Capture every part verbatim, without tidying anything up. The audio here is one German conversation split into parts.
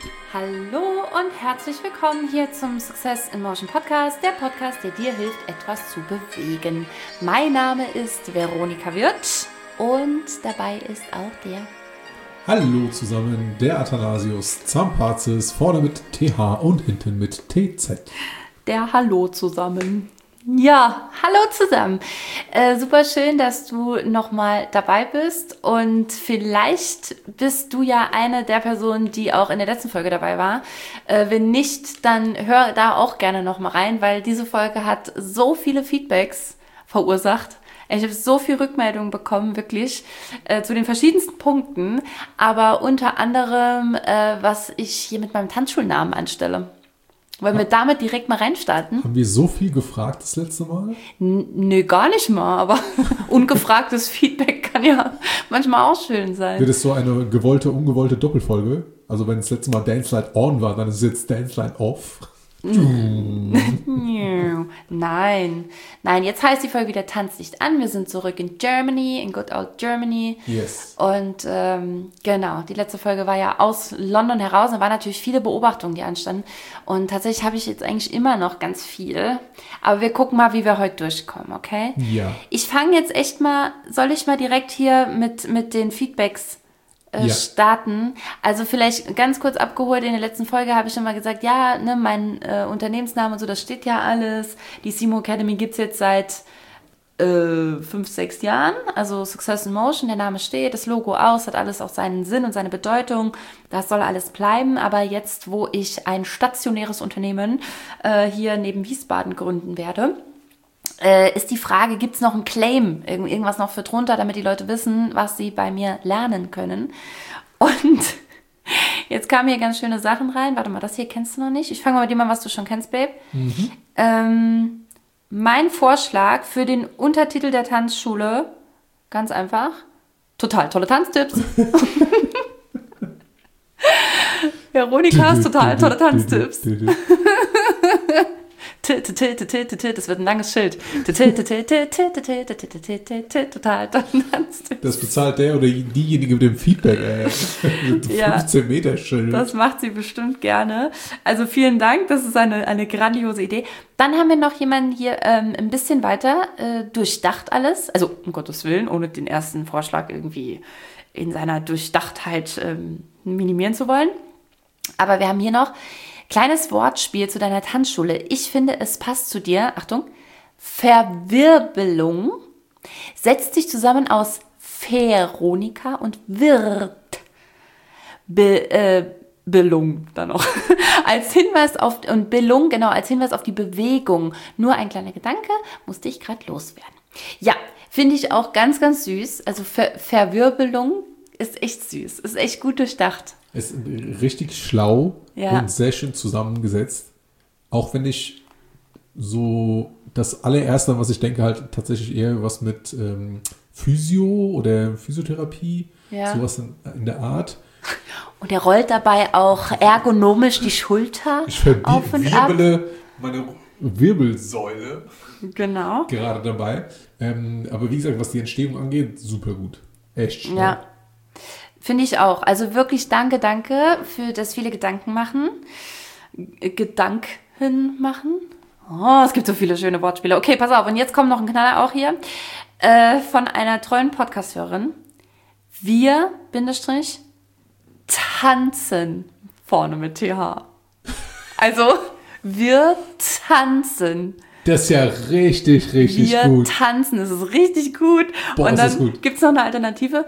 Hallo und herzlich willkommen hier zum Success in Motion Podcast, der Podcast, der dir hilft, etwas zu bewegen. Mein Name ist Veronika Wirth und dabei ist auch der... Hallo zusammen, der Athanasius Zampazis, vorne mit T H und hinten mit T Z. Der Hallo zusammen. Ja, hallo zusammen. Äh, super schön, dass du nochmal dabei bist und vielleicht bist du ja eine der Personen, die auch in der letzten Folge dabei war. Äh, wenn nicht, dann hör da auch gerne nochmal rein, weil diese Folge hat so viele Feedbacks verursacht. Ich habe so viel Rückmeldungen bekommen, wirklich, äh, zu den verschiedensten Punkten, aber unter anderem, äh, was ich hier mit meinem Tanzschulnamen anstelle. Wollen wir damit direkt mal reinstarten? Haben wir so viel gefragt das letzte Mal? N- Nö, gar nicht mal, aber ungefragtes Feedback kann ja manchmal auch schön sein. Wird es so eine gewollte, ungewollte Doppelfolge? Also wenn das letzte Mal Dance Line On war, dann ist es jetzt Dance Line Off. Nein, nein, jetzt heißt die Folge wieder Tanz nicht an. Wir sind zurück in Germany, in good old Germany. Yes. Und ähm, genau, die letzte Folge war ja aus London heraus. Da waren natürlich viele Beobachtungen, die anstanden. Und tatsächlich habe ich jetzt eigentlich immer noch ganz viel. Aber wir gucken mal, wie wir heute durchkommen, okay? Ja. Ich fange jetzt echt mal, soll ich mal direkt hier mit, mit den Feedbacks Äh, Ja. starten. Also vielleicht ganz kurz abgeholt, in der letzten Folge habe ich schon mal gesagt, ja, ne, mein äh, Unternehmensname und so, das steht ja alles. Die Simo Academy gibt es jetzt seit äh, fünf, sechs Jahren. Also Success in Motion, der Name steht, das Logo aus, hat alles auch seinen Sinn und seine Bedeutung. Das soll alles bleiben. Aber jetzt, wo ich ein stationäres Unternehmen äh, hier neben Wiesbaden gründen werde, Äh, ist die Frage, gibt es noch einen Claim, irgend, irgendwas noch für drunter, damit die Leute wissen, was sie bei mir lernen können. Und jetzt kamen hier ganz schöne Sachen rein. Warte mal, das hier kennst du noch nicht. Ich fange mal mit dem an, was du schon kennst, Babe. Mhm. Ähm, mein Vorschlag für den Untertitel der Tanzschule, ganz einfach, total tolle Tanztipps. Veronikas total tolle Tanztipps. Das wird ein langes Schild. Total Tanztipps. Das bezahlt der oder diejenige mit dem Feedback, ey. Mit Ja. fünfzehn Meter Schild. Das macht sie bestimmt gerne. Also vielen Dank, das ist eine, eine grandiose Idee. Dann haben wir noch jemanden hier ähm, ein bisschen weiter äh, durchdacht alles. Also um Gottes Willen, ohne den ersten Vorschlag irgendwie in seiner Durchdachtheit ähm, minimieren zu wollen. Aber wir haben hier noch kleines Wortspiel zu deiner Tanzschule. Ich finde, es passt zu dir. Achtung. Verwirbelung setzt sich zusammen aus Veronika und Wirt. Be, äh, Belung dann noch. Als Hinweis auf, und Belung, genau, als Hinweis auf die Bewegung. Nur ein kleiner Gedanke, musste ich gerade loswerden. Ja, finde ich auch ganz, ganz süß. Also Ver, Verwirbelung ist echt süß. Ist echt gut durchdacht. Ist richtig schlau Ja. und sehr schön zusammengesetzt. Auch wenn ich so das allererste, was ich denke, halt tatsächlich eher was mit ähm, Physio oder Physiotherapie, Ja. sowas in, in der Art. Und er rollt dabei auch ergonomisch die Schulter Ich auf und ab. verwirbele meine Wirbelsäule Genau. gerade dabei. Ähm, aber wie gesagt, was die Entstehung angeht, super gut. Echt schlau. Ja. Finde ich auch. Also wirklich danke, danke für das viele Gedanken machen. G- Gedanken machen. Oh, es gibt so viele schöne Wortspiele. Okay, pass auf. Und jetzt kommt noch ein Knaller auch hier äh, von einer treuen Podcast-Hörerin. Wir, Bindestrich, tanzen. Vorne mit T H. Also, wir tanzen. Das ist ja richtig, richtig Wir gut. tanzen. Das ist richtig gut. Boah, Und ist das dann gut. gibt es noch eine Alternative.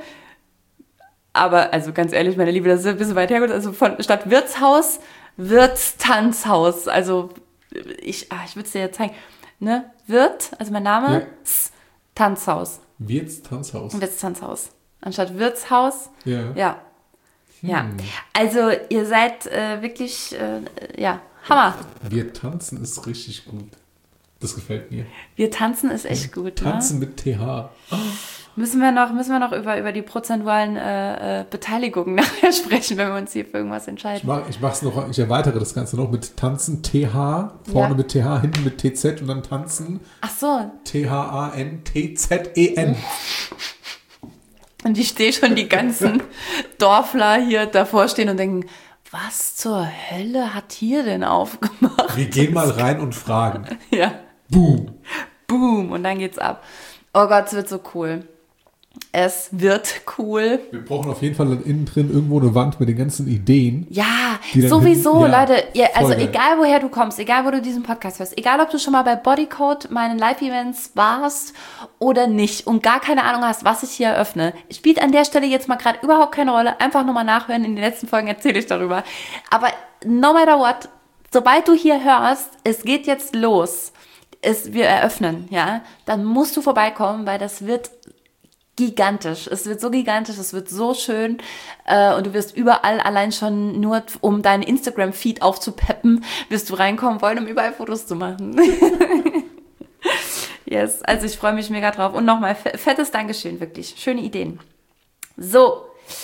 Aber, also ganz ehrlich, meine Liebe, das ist ein bisschen weit hergeholt. Also von statt Wirtshaus, Wirtstanzhaus. Also ich, ah, ich würde es dir jetzt zeigen. Ne? Wirt, also mein Name, Ja. S, Tanzhaus. Wirts Tanzhaus. Wirtstanzhaus. Anstatt Wirtshaus, Ja. ja. Ja. Also ihr seid äh, wirklich, äh, ja, Hammer. Wir tanzen ist richtig gut. Das gefällt mir. Wir tanzen ist echt gut. Tanzen Ne? mit T H. Müssen wir noch, müssen wir noch über, über die prozentualen äh, äh, Beteiligungen nachher sprechen, wenn wir uns hier für irgendwas Ich, entscheiden. mach, ich mach's noch, ich erweitere das Ganze noch mit Tanzen, T H, vorne Ja. mit T H, hinten mit T Z und dann Tanzen, Ach so, T H A N T Z E N. und ich stehe schon die ganzen Dorfler hier davor stehen und denken, was zur Hölle hat hier denn aufgemacht? Wir gehen mal rein und fragen. Ja. Boom. Boom. Und dann geht's ab. Oh Gott, es wird so cool. Es wird cool. Wir brauchen auf jeden Fall dann innen drin irgendwo eine Wand mit den ganzen Ideen. Ja, sowieso, hin, ja, Leute. Ja, also geil. egal, woher du kommst, egal, wo du diesen Podcast hörst, egal, ob du schon mal bei Bodycode, meinen Live-Events warst oder nicht und gar keine Ahnung hast, was ich hier eröffne, spielt an der Stelle jetzt mal gerade überhaupt keine Rolle. Einfach nur mal nachhören. In den letzten Folgen erzähle ich darüber. Aber no matter what, sobald du hier hörst, es geht jetzt los, es, wir eröffnen, ja, dann musst du vorbeikommen, weil das wird gigantisch. Es wird so gigantisch, es wird so schön äh, und du wirst überall allein schon nur, um deinen Instagram-Feed aufzupeppen, wirst du reinkommen wollen, um überall Fotos zu machen. Yes, also ich freue mich mega drauf. Und nochmal, fettes Dankeschön, wirklich. Schöne Ideen. So,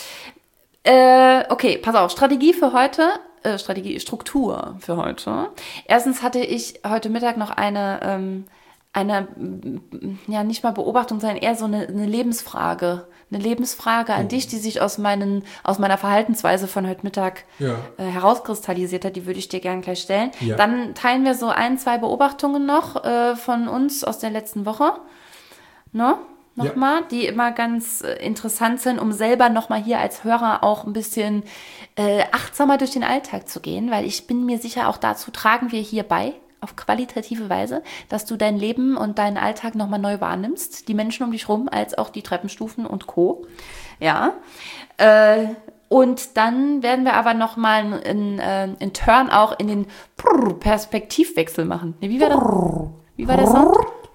äh, okay, pass auf, Strategie für heute, äh, Strategie, Struktur für heute. Erstens hatte ich heute Mittag noch eine ähm, eine, ja, nicht mal Beobachtung, sondern eher so eine, eine Lebensfrage. Eine Lebensfrage an oh. dich, die sich aus, meinen, aus meiner Verhaltensweise von heute Mittag ja. äh, herauskristallisiert hat. Die würde ich dir gerne gleich stellen. Ja. Dann teilen wir so ein, zwei Beobachtungen noch äh, von uns aus der letzten Woche. Ne? Nochmal, ja. die immer ganz äh, interessant sind, um selber nochmal hier als Hörer auch ein bisschen äh, achtsamer durch den Alltag zu gehen, weil ich bin mir sicher, auch dazu tragen wir hier bei. Auf qualitative Weise, dass du dein Leben und deinen Alltag nochmal neu wahrnimmst. Die Menschen um dich rum, als auch die Treppenstufen und Co. Ja. Äh, und dann werden wir aber nochmal in, in, in Turn auch in den Perspektivwechsel machen. Nee, wie war das? Wie war der Sound?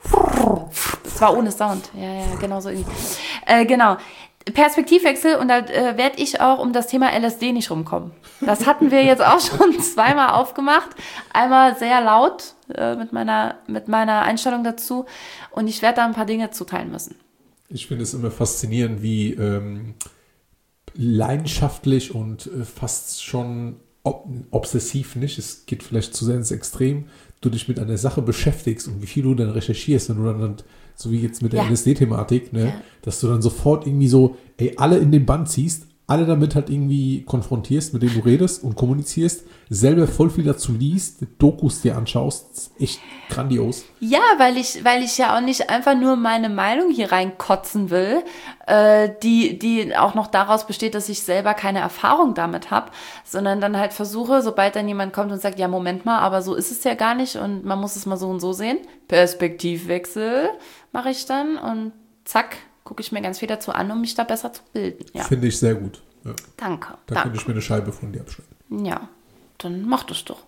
Das war ohne Sound. Ja, ja, genau so. Äh, genau. Perspektivwechsel und da äh, werde ich auch um das Thema L S D nicht rumkommen. Das hatten wir jetzt auch schon zweimal aufgemacht. Einmal sehr laut äh, mit meiner, mit meiner Einstellung dazu und ich werde da ein paar Dinge zuteilen müssen. Ich finde es immer faszinierend, wie ähm, leidenschaftlich und äh, fast schon ob, obsessiv nicht, es geht vielleicht zu sehr ins Extrem, du dich mit einer Sache beschäftigst und wie viel du dann recherchierst und du dann, dann so wie jetzt mit der ja. L S D-Thematik, ne, ja. dass du dann sofort irgendwie so, ey, alle in den Bann ziehst, alle damit halt irgendwie konfrontierst, mit denen du redest und kommunizierst, selber voll viel dazu liest, Dokus dir anschaust, das ist echt grandios. Ja, weil ich, weil ich ja auch nicht einfach nur meine Meinung hier reinkotzen will, äh, die, die auch noch daraus besteht, dass ich selber keine Erfahrung damit habe, sondern dann halt versuche, sobald dann jemand kommt und sagt, ja, Moment mal, aber so ist es ja gar nicht und man muss es mal so und so sehen. Perspektivwechsel mache ich dann und zack, gucke ich mir ganz viel dazu an, um mich da besser zu bilden. Ja. Finde ich sehr gut. Ja. Danke. Da danke. könnte ich mir eine Scheibe von dir abschneiden. Ja, dann mach das doch.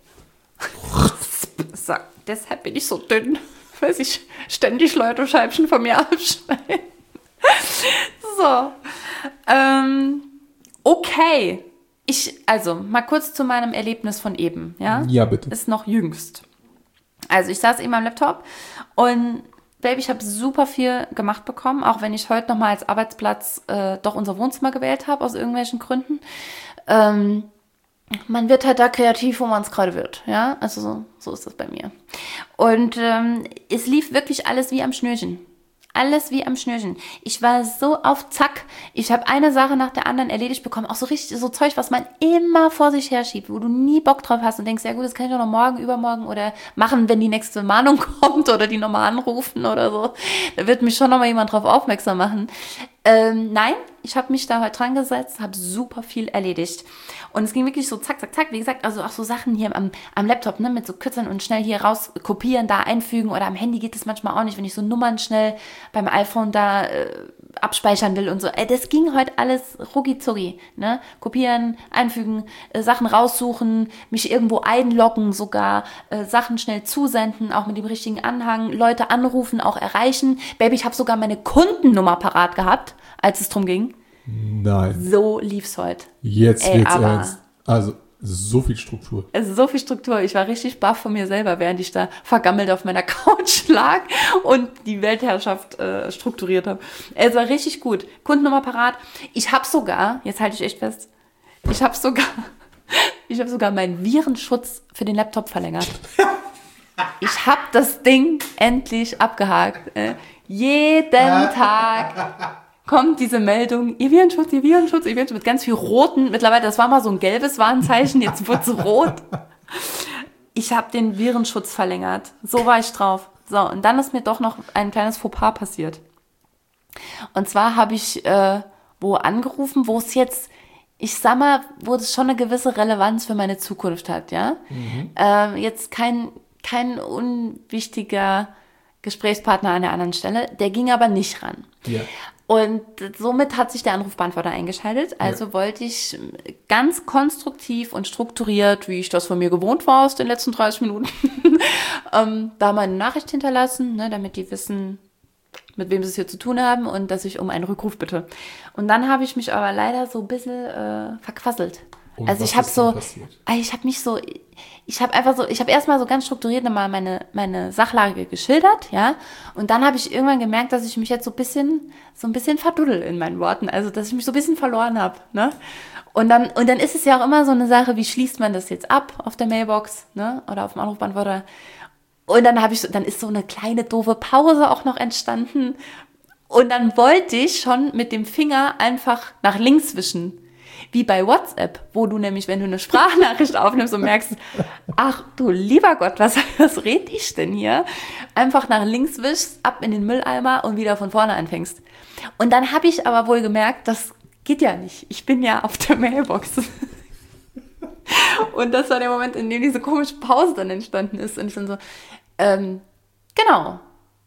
Sag, deshalb bin ich so dünn, weil sich ständig Leute Scheibchen von mir abschneiden. So. Ähm, okay. Ich, also, mal kurz zu meinem Erlebnis von eben. Ja, ja bitte. Ist noch jüngst. Also, ich saß eben am Laptop und Baby, ich habe super viel gemacht bekommen, auch wenn ich heute nochmal als Arbeitsplatz äh, doch unser Wohnzimmer gewählt habe, aus irgendwelchen Gründen. Ähm, man wird halt da kreativ, wo man es gerade wird. Ja, also so, so ist das bei mir. Und ähm, es lief wirklich alles wie am Schnürchen. Alles wie am Schnürchen. Ich war so auf Zack. Ich habe eine Sache nach der anderen erledigt bekommen. Auch so richtig so Zeug, was man immer vor sich her schiebt, wo du nie Bock drauf hast und denkst, ja gut, das kann ich doch noch morgen, übermorgen oder machen, wenn die nächste Mahnung kommt oder die nochmal anrufen oder so. Da wird mich schon nochmal jemand drauf aufmerksam machen. Ähm, nein, ich habe mich da heute dran gesetzt, habe super viel erledigt. Und es ging wirklich so zack, zack, zack. Wie gesagt, also auch so Sachen hier am, am Laptop, ne, mit so Kürzeln und schnell hier raus kopieren, da einfügen. Oder am Handy geht das manchmal auch nicht, wenn ich so Nummern schnell beim iPhone da äh, abspeichern will und so. Äh, das ging heute alles rucki-zucki, ne? Kopieren, einfügen, äh, Sachen raussuchen, mich irgendwo einloggen sogar, äh, Sachen schnell zusenden, auch mit dem richtigen Anhang, Leute anrufen, auch erreichen. Baby, ich habe sogar meine Kundennummer parat gehabt, als es drum ging. Nein. So lief's heute. Jetzt Ey, wird's ernst. Also so viel Struktur. Also so viel Struktur. Ich war richtig baff von mir selber, während ich da vergammelt auf meiner Couch lag und die Weltherrschaft äh, strukturiert habe. Es war richtig gut. Kundennummer parat. Ich habe sogar, jetzt halte ich echt fest, ich habe sogar, ich habe sogar meinen Virenschutz für den Laptop verlängert. Ich habe das Ding endlich abgehakt. Äh, jeden Tag. kommt diese Meldung, Ihr Virenschutz, Ihr Virenschutz, Ihr Virenschutz, mit ganz viel roten. Mittlerweile, das war mal so ein gelbes Warnzeichen, jetzt wird es rot. Ich habe den Virenschutz verlängert. So war ich drauf. So, und dann ist mir doch noch ein kleines Fauxpas passiert. Und zwar habe ich äh, wo angerufen, wo es jetzt, ich sag mal, wo es schon eine gewisse Relevanz für meine Zukunft hat, ja. Mhm. Äh, jetzt kein, kein unwichtiger Gesprächspartner an der anderen Stelle, der ging aber nicht ran. Ja. Und somit hat sich der Anrufbeantworter eingeschaltet. Also ja. wollte ich ganz konstruktiv und strukturiert, wie ich das von mir gewohnt war aus den letzten dreißig Minuten, ähm, da meine Nachricht hinterlassen, ne, damit die wissen, mit wem sie es hier zu tun haben und dass ich um einen Rückruf bitte. Und dann habe ich mich aber leider so ein bisschen äh, verquasselt. Und also ich habe so, ich habe mich so, ich habe einfach so, ich habe erstmal so ganz strukturiert nochmal meine, meine Sachlage geschildert, ja, und dann habe ich irgendwann gemerkt, dass ich mich jetzt so ein bisschen, so ein bisschen verduddel in meinen Worten, also dass ich mich so ein bisschen verloren habe, ne, und dann, und dann ist es ja auch immer so eine Sache, wie schließt man das jetzt ab auf der Mailbox, ne, oder auf dem Anrufbeantworter, und dann habe ich, dann ist so eine kleine doofe Pause auch noch entstanden, und dann wollte ich schon mit dem Finger einfach nach links wischen. Wie bei WhatsApp, wo du nämlich, wenn du eine Sprachnachricht aufnimmst und merkst, ach du lieber Gott, was, was red ich denn hier? Einfach nach links wischst, ab in den Mülleimer und wieder von vorne anfängst. Und dann habe ich aber wohl gemerkt, das geht ja nicht. Ich bin ja auf der Mailbox. Und das war der Moment, in dem diese komische Pause dann entstanden ist. Und ich dann so, ähm, genau.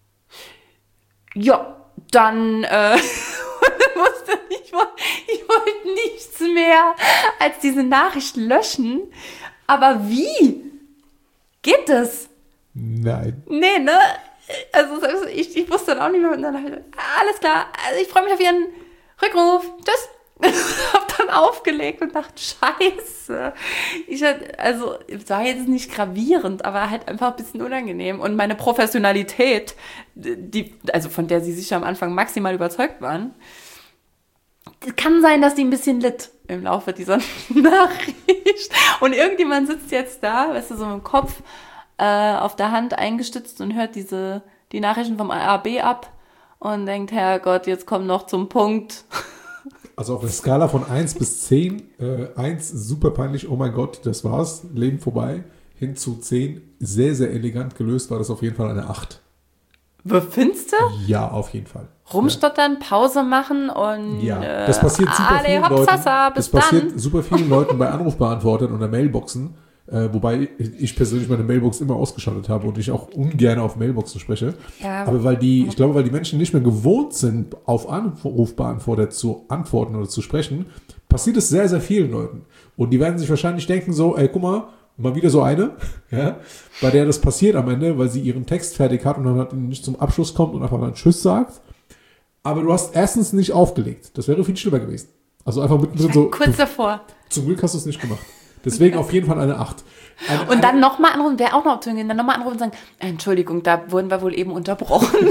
Ja, dann, äh, musste ich, ich wollte nichts mehr als diese Nachricht löschen. Aber wie? Geht das? Nein. Nee, ne? Also ich, ich wusste dann auch nicht mehr. Und dann habe ich, alles klar, also ich freue mich auf Ihren Rückruf. Tschüss. Hab dann aufgelegt und dachte, scheiße. Ich hatte, also, es war jetzt nicht gravierend, aber halt einfach ein bisschen unangenehm. Und meine Professionalität, die, also von der sie sicher am Anfang maximal überzeugt waren, kann sein, dass die ein bisschen litt im Laufe dieser Nachricht. Und irgendjemand sitzt jetzt da, weißt du, so im Kopf äh, auf der Hand eingestützt und hört diese die Nachrichten vom A B ab und denkt, Herrgott, jetzt komm noch zum Punkt. Also auf einer Skala von eins bis zehn, äh, eins super peinlich, oh mein Gott, das war's, Leben vorbei, hin zu zehn, sehr, sehr elegant gelöst, war das auf jeden Fall eine acht. Findest du? Ja, auf jeden Fall. Rumstottern, ja. Pause machen und ja, das passiert super alle, vielen Hopsasa, Leuten. bis das passiert dann. super vielen Leuten bei Anrufbeantwortern oder Mailboxen, äh, wobei ich persönlich meine Mailbox immer ausgeschaltet habe und ich auch ungern auf Mailboxen spreche. Ja. Aber weil die, ich glaube, weil die Menschen nicht mehr gewohnt sind, auf Anrufbeantworter zu antworten oder zu sprechen, passiert es sehr, sehr vielen Leuten. Und die werden sich wahrscheinlich denken so, ey, guck mal, mal wieder so eine, ja, bei der das passiert am Ende, weil sie ihren Text fertig hat und dann halt nicht zum Abschluss kommt und einfach mal einen Tschüss sagt. Aber du hast erstens nicht aufgelegt. Das wäre viel schlimmer gewesen. Also einfach mittendrin so. Kurz davor. Zum Glück hast du es nicht gemacht. Deswegen auf jeden Fall eine acht. Eine, und dann nochmal anrufen, wäre auch noch Option gehen, dann nochmal anrufen und sagen, Entschuldigung, da wurden wir wohl eben unterbrochen.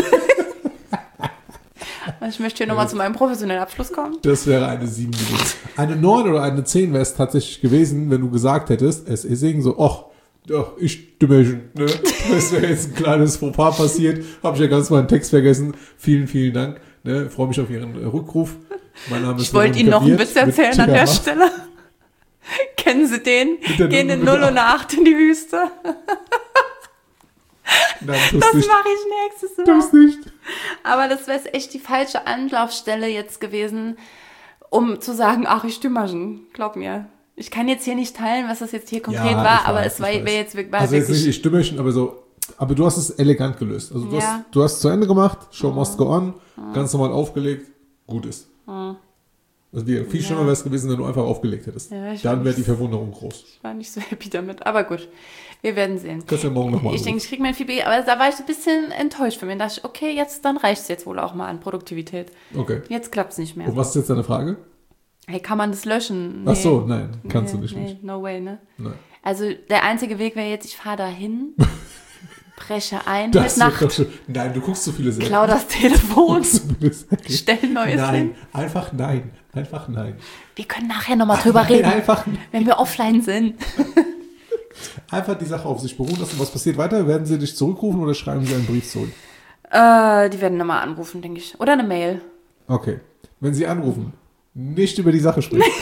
Ich möchte hier nochmal zu meinem professionellen Abschluss kommen. Das wäre eine sieben gewesen. Eine neun oder eine zehn wäre es tatsächlich gewesen, wenn du gesagt hättest, es ist irgendwie so, ach, ja, ich Dimension, ne? Das wäre jetzt ein kleines Fauxpas passiert. Habe ich ja ganz meinen Text vergessen. Vielen, vielen Dank. Ne? Freue mich auf Ihren äh, Rückruf. Mein Name ist ich wollte Ihnen noch einen Witz erzählen an der Stelle. Kennen Sie den? Gehen in null und acht in die Wüste. Nein, das mache ich nächstes Mal. Das nicht. Aber das wäre echt die falsche Anlaufstelle jetzt gewesen, um zu sagen, ach, ich Stümmerchen, glaub mir. Ich kann jetzt hier nicht teilen, was das jetzt hier konkret ja, war, aber weiß, es war jetzt war also wirklich... jetzt nicht ich Stümmerchen, aber so, aber du hast es elegant gelöst. Also du, ja. hast, du hast es zu Ende gemacht, Show must go on, mhm. ganz normal aufgelegt, gut ist. Mhm. Also viel ja. schlimmer wäre es gewesen, wenn du einfach aufgelegt hättest. Ja, dann wäre die Verwunderung groß. Ich war nicht so happy damit, aber gut, wir werden sehen. Kannst ja morgen nochmal. Ich denke, ich kriege mein Feedback, aber da war ich ein bisschen enttäuscht von mir. Da dachte ich, okay, jetzt, dann reicht es jetzt wohl auch mal an Produktivität. Okay. Jetzt klappt es nicht mehr. Und was ist jetzt deine Frage? Hey, kann man das löschen? Nee. Ach so, nein, kannst nee, du nicht. Nee, nicht. No way, ne? Nein. Also der einzige Weg wäre jetzt, ich fahre da hin, breche ein das mit Nacht. Schon, nein, du guckst zu viele Serien. Klau das Telefon, stell ein neues nein, hin. Nein, einfach nein, einfach nein. Wir können nachher nochmal drüber nein, reden, einfach wenn wir offline sind. Einfach die Sache auf sich beruhen lassen. Was passiert weiter? Werden sie dich zurückrufen oder schreiben sie einen Brief zurück? Äh, die werden nochmal anrufen, denke ich. Oder eine Mail. Okay. wenn Sie anrufen, nicht über die Sache sprechen.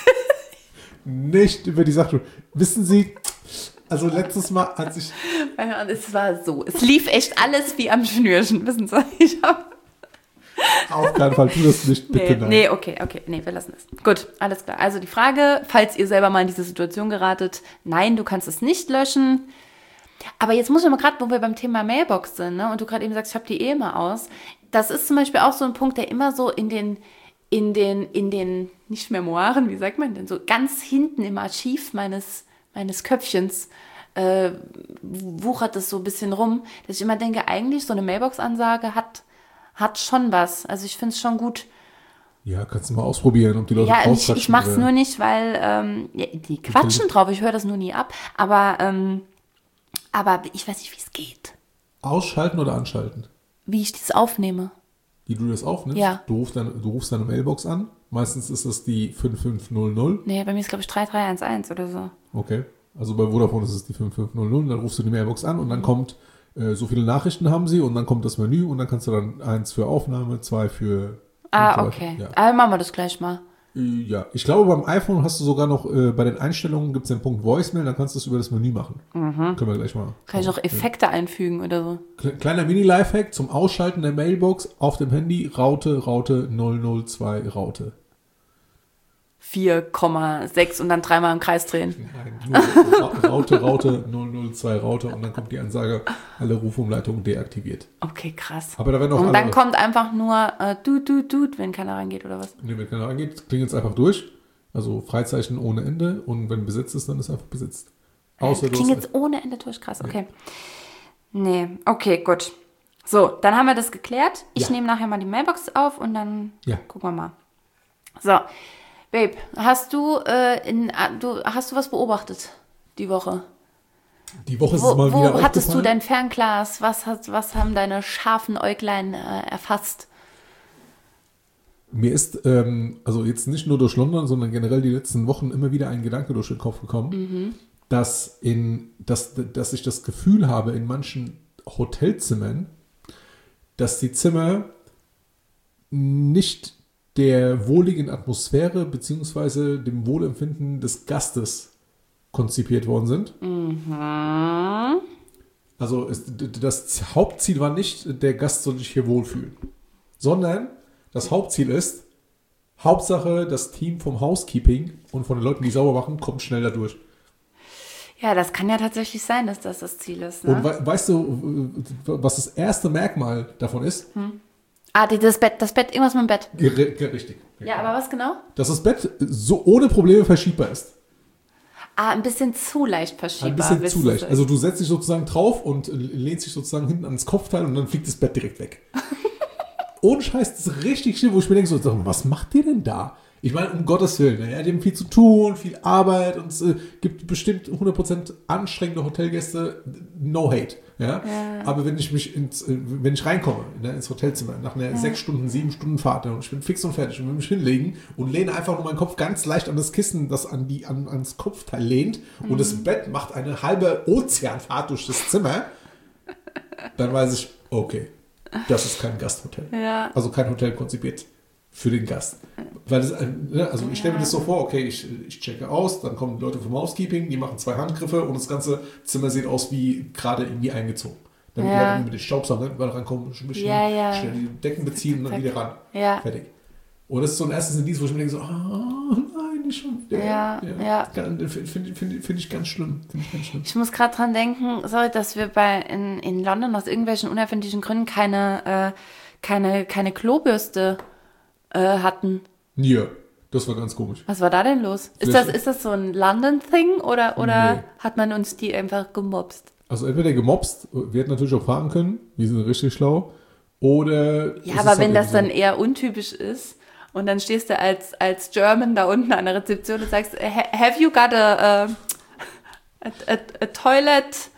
Nicht über die Sache sprechen. Wissen Sie, also letztes Mal, als ich... Es war so, es lief echt alles wie am Schnürchen, wissen Sie. Ich habe... Auf keinen Fall, tu das nicht, bitte nee, nein. Nee, okay, okay, nee, wir lassen es. Gut, alles klar. Also die Frage, falls ihr selber mal in diese Situation geratet, nein, du kannst es nicht löschen. Aber jetzt muss ich mal gerade, wo wir beim Thema Mailbox sind, ne, und du gerade eben sagst, ich habe die eh immer aus. Das ist zum Beispiel auch so ein Punkt, der immer so in den, in den, in den, nicht Memoiren, wie sagt man denn, so ganz hinten im Archiv meines, meines Köpfchens äh, wuchert es so ein bisschen rum, dass ich immer denke, eigentlich so eine Mailbox-Ansage hat Hat schon was. Also ich finde es schon gut. Ja, kannst du mal ausprobieren, ob die Leute Ja, ich, ich mache es nur nicht, weil ähm, ja, die quatschen drauf. Ich höre das nur nie ab. Aber, ähm, aber ich weiß nicht, wie es geht. Ausschalten oder anschalten? Wie ich das aufnehme. Wie du das aufnimmst? Ja. Du rufst deine, du rufst deine Mailbox an. Meistens ist das die fünf fünf null null. Nee, bei mir ist glaube ich drei drei eins eins oder so. Okay. Also bei Vodafone ist es die fünf fünf null null. Dann rufst du die Mailbox an und dann kommt... So viele Nachrichten haben sie und dann kommt das Menü und dann kannst du dann eins für Aufnahme, zwei für... Ah, okay. Ja. Aber machen wir das gleich mal. Ja, ich glaube beim iPhone hast du sogar noch, äh, bei den Einstellungen gibt es den Punkt Voicemail, dann kannst du es über das Menü machen. Mhm. Können wir gleich mal. Kann ich auch Effekte ja. einfügen oder so? Kleiner Mini-Lifehack zum Ausschalten der Mailbox auf dem Handy, Raute, Raute, null null zwei, Raute. vier Komma sechs und dann dreimal im Kreis drehen. Nein, nur Raute, Raute, null null zwei, Raute und dann kommt die Ansage, alle Rufumleitungen deaktiviert. Okay, krass. Aber da werden auch und alle, dann kommt einfach nur äh, du, du, du, wenn keiner reingeht oder was? Nee, wenn keiner reingeht, klingelt es einfach durch. Also Freizeichen ohne Ende und wenn besetzt ist, dann ist einfach besetzt. Außer klingt jetzt ohne Ende durch, krass, okay. Nee. nee, okay, gut. So, dann haben wir das geklärt. Ich ja. nehme nachher mal die Mailbox auf und dann ja. gucken wir mal. So, Babe, hast du, äh, in, du, hast du was beobachtet die Woche? Die Woche ist wo, es mal wo wieder Wo hattest aufgefallen? du dein Fernglas? Was, hast, was haben deine scharfen Äuglein äh, erfasst? Mir ist, ähm, also jetzt nicht nur durch London, sondern generell die letzten Wochen immer wieder ein Gedanke durch den Kopf gekommen, mhm. dass, in, dass, dass ich das Gefühl habe, in manchen Hotelzimmern, dass die Zimmer nicht der wohligen Atmosphäre bzw. dem Wohlempfinden des Gastes konzipiert worden sind. Mhm. Also es, das Hauptziel war nicht, der Gast soll sich hier wohlfühlen, sondern das Hauptziel ist, Hauptsache das Team vom Housekeeping und von den Leuten, die sauber machen, kommt schnell da durch. Ja, das kann ja tatsächlich sein, dass das das Ziel ist. Ne? Und we- weißt du, was das erste Merkmal davon ist? Hm. Ah, das Bett, das Bett, irgendwas mit dem Bett. Ger- richtig. Ja, aber was genau? Dass das Bett so ohne Probleme verschiebbar ist. Ah, ein bisschen zu leicht verschiebbar. Ein bisschen zu leicht. Also du setzt dich sozusagen drauf und lehnst dich sozusagen hinten ans Kopfteil und dann fliegt das Bett direkt weg. Ohne Scheiß, das ist richtig schlimm, wo ich mir denke, so, was macht ihr denn da? Ich meine, um Gottes Willen, er hat eben viel zu tun, viel Arbeit und es äh, gibt bestimmt hundert Prozent anstrengende Hotelgäste, no hate. Ja? Ja. Aber wenn ich mich ins, äh, wenn ich reinkomme ne, ins Hotelzimmer nach einer ja. sechs Stunden, sieben Stunden Fahrt und ich bin fix und fertig und will mich hinlegen und lehne einfach nur meinen Kopf ganz leicht an das Kissen, das an die, an, ans Kopfteil lehnt mhm. und das Bett macht eine halbe Ozeanfahrt durch das Zimmer, dann weiß ich, okay, das ist kein Gasthotel. Ja. Also kein Hotel konzipiert für den Gast. Weil das, also ich stelle mir das so vor, okay, ich, ich checke aus, dann kommen Leute vom Housekeeping, die machen zwei Handgriffe und das ganze Zimmer sieht aus wie gerade irgendwie eingezogen. Damit ja. die Leute mit den Staubsaugern überall rankommen, schnell, ja, ja. schnell die Decken beziehen und dann wieder ran. Ja. Fertig. Und das ist so ein erstes Indiz, wo ich mir denke so, oh nein, nicht schon. Ja, ja. ja. Finde find, find, find ich ganz schlimm. Find ich ganz schlimm. Ich muss gerade dran denken, sorry, dass wir bei in, in London aus irgendwelchen unerfindlichen Gründen keine, äh, keine, keine Klobürste äh, hatten. Ja, das war ganz komisch. Was war da denn los? Ist das, ist das so ein London-Thing oder, oder nee. hat man uns die einfach gemobst? Also entweder gemobst, wir hätten natürlich auch fragen können, wir sind richtig schlau, oder... Ja, aber wenn das so dann eher untypisch ist und dann stehst du als, als German da unten an der Rezeption und sagst, have you got a, a, a, a toilet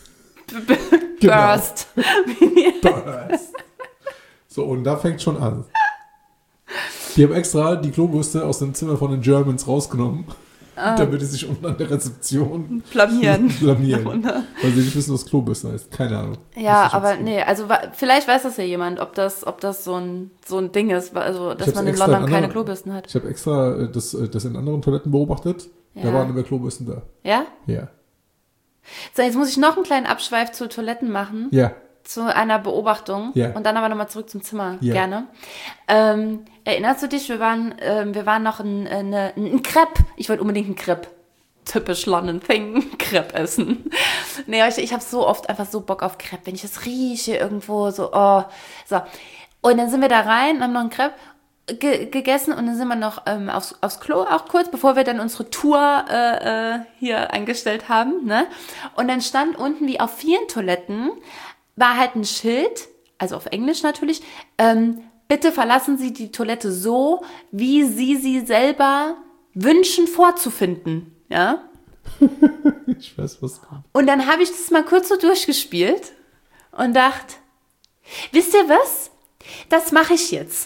burst? Genau. Burst. So, und da fängt schon an. Die haben extra die Klobürste aus dem Zimmer von den Germans rausgenommen. damit es sich unten an der Rezeption blamieren. blamieren. Weil sie nicht wissen, was Klobürste heißt. Keine Ahnung. Ja, aber nee, also vielleicht weiß das ja jemand, ob das, ob das so ein, so ein Ding ist, also dass man in London in keine Klobürsten hat. Ich habe extra das, das in anderen Toiletten beobachtet. Ja. Da waren immer Klobürsten da. Ja? Ja. So, jetzt muss ich noch einen kleinen Abschweif zu Toiletten machen. Ja. Zu einer Beobachtung. Ja. Und dann aber nochmal zurück zum Zimmer. Ja. Gerne. Ähm, erinnerst du dich, wir waren, ähm, wir waren noch ein, eine, ein Crepe. Ich wollte unbedingt ein Crepe. Typisch London Thing. Crepe essen. Nee, ich, ich habe so oft einfach so Bock auf Crepe. Wenn ich das rieche irgendwo, so, oh. So. Und dann sind wir da rein, haben noch einen Crepe ge- gegessen und dann sind wir noch ähm, aufs, aufs Klo auch kurz, bevor wir dann unsere Tour äh, äh, hier eingestellt haben. Ne? Und dann stand unten wie auf vielen Toiletten war halt ein Schild, also auf Englisch natürlich, ähm, bitte verlassen Sie die Toilette so, wie Sie sie selber wünschen vorzufinden. Ja? Ich weiß, was kommt. Und dann habe ich das mal kurz so durchgespielt und dachte, wisst ihr was? Das mache ich jetzt.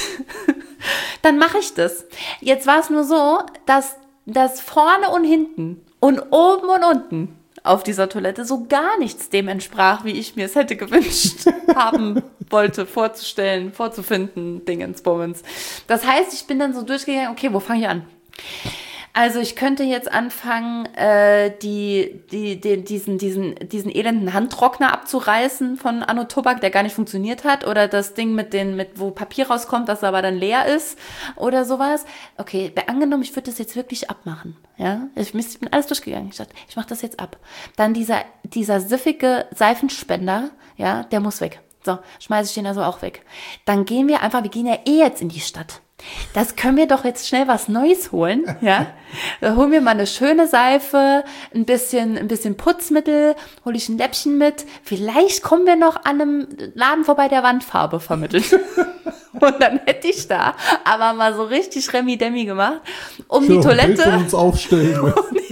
Dann mache ich das. Jetzt war es nur so, dass das vorne und hinten und oben und unten auf dieser Toilette so gar nichts dem entsprach, wie ich mir es hätte gewünscht haben wollte, vorzustellen, vorzufinden, Dingensbummens. Das heißt, ich bin dann so durchgegangen, okay, wo fange ich an? Also ich könnte jetzt anfangen, äh, die, die, die, diesen, diesen, diesen elenden Handtrockner abzureißen von Anno Tobak, der gar nicht funktioniert hat, oder das Ding mit den, mit wo Papier rauskommt, das aber dann leer ist oder sowas. Okay, angenommen, ich würde das jetzt wirklich abmachen. Ja, ich, ich bin alles durchgegangen. Ich dachte, ich mache das jetzt ab. Dann dieser, dieser siffige Seifenspender, ja, der muss weg. So, schmeiße ich den also auch weg. Dann gehen wir einfach, wir gehen ja eh jetzt in die Stadt. Das können wir doch jetzt schnell was Neues holen, ja? Da holen wir mal eine schöne Seife, ein bisschen, ein bisschen Putzmittel, hole ich ein Läppchen mit. Vielleicht kommen wir noch an einem Laden vorbei, der Wandfarbe vermittelt. Und dann hätte ich da aber mal so richtig Remi-Demi gemacht, um so, die Toilette, von uns aufstellen. um die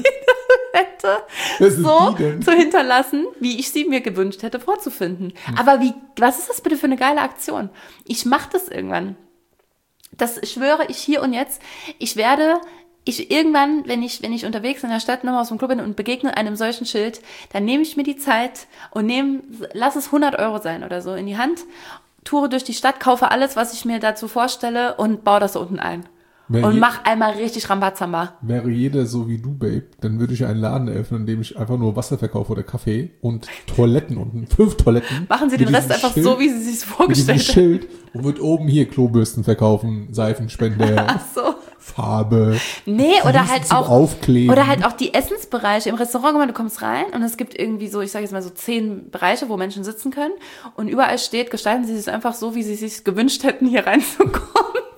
Toilette so zu hinterlassen, wie ich sie mir gewünscht hätte vorzufinden. Hm. Aber wie, was ist das bitte für eine geile Aktion? Ich mache das irgendwann. Das schwöre ich hier und jetzt. Ich werde, ich irgendwann, wenn ich, wenn ich unterwegs in der Stadt nochmal aus dem Club bin und begegne einem solchen Schild, dann nehme ich mir die Zeit und nehme, lass es hundert Euro sein oder so in die Hand, toure durch die Stadt, kaufe alles, was ich mir dazu vorstelle und baue das da unten ein. Wäre und je- mach einmal richtig Rambazamba. Wäre jeder so wie du, Babe, dann würde ich einen Laden eröffnen, in dem ich einfach nur Wasser verkaufe oder Kaffee und Toiletten unten, fünf Toiletten. Machen Sie den Rest einfach Schild, so, wie Sie es sich vorgestellt haben. Schild und wird oben hier Klobürsten verkaufen, Seifenspender, Ach so. Farbe. Nee, oder halt auch Aufkleben. Oder halt auch die Essensbereiche im Restaurant. Guck mal, du kommst rein und es gibt irgendwie so, ich sage jetzt mal so zehn Bereiche, wo Menschen sitzen können und überall steht, gestalten Sie es einfach so, wie Sie es sich gewünscht hätten, hier reinzukommen.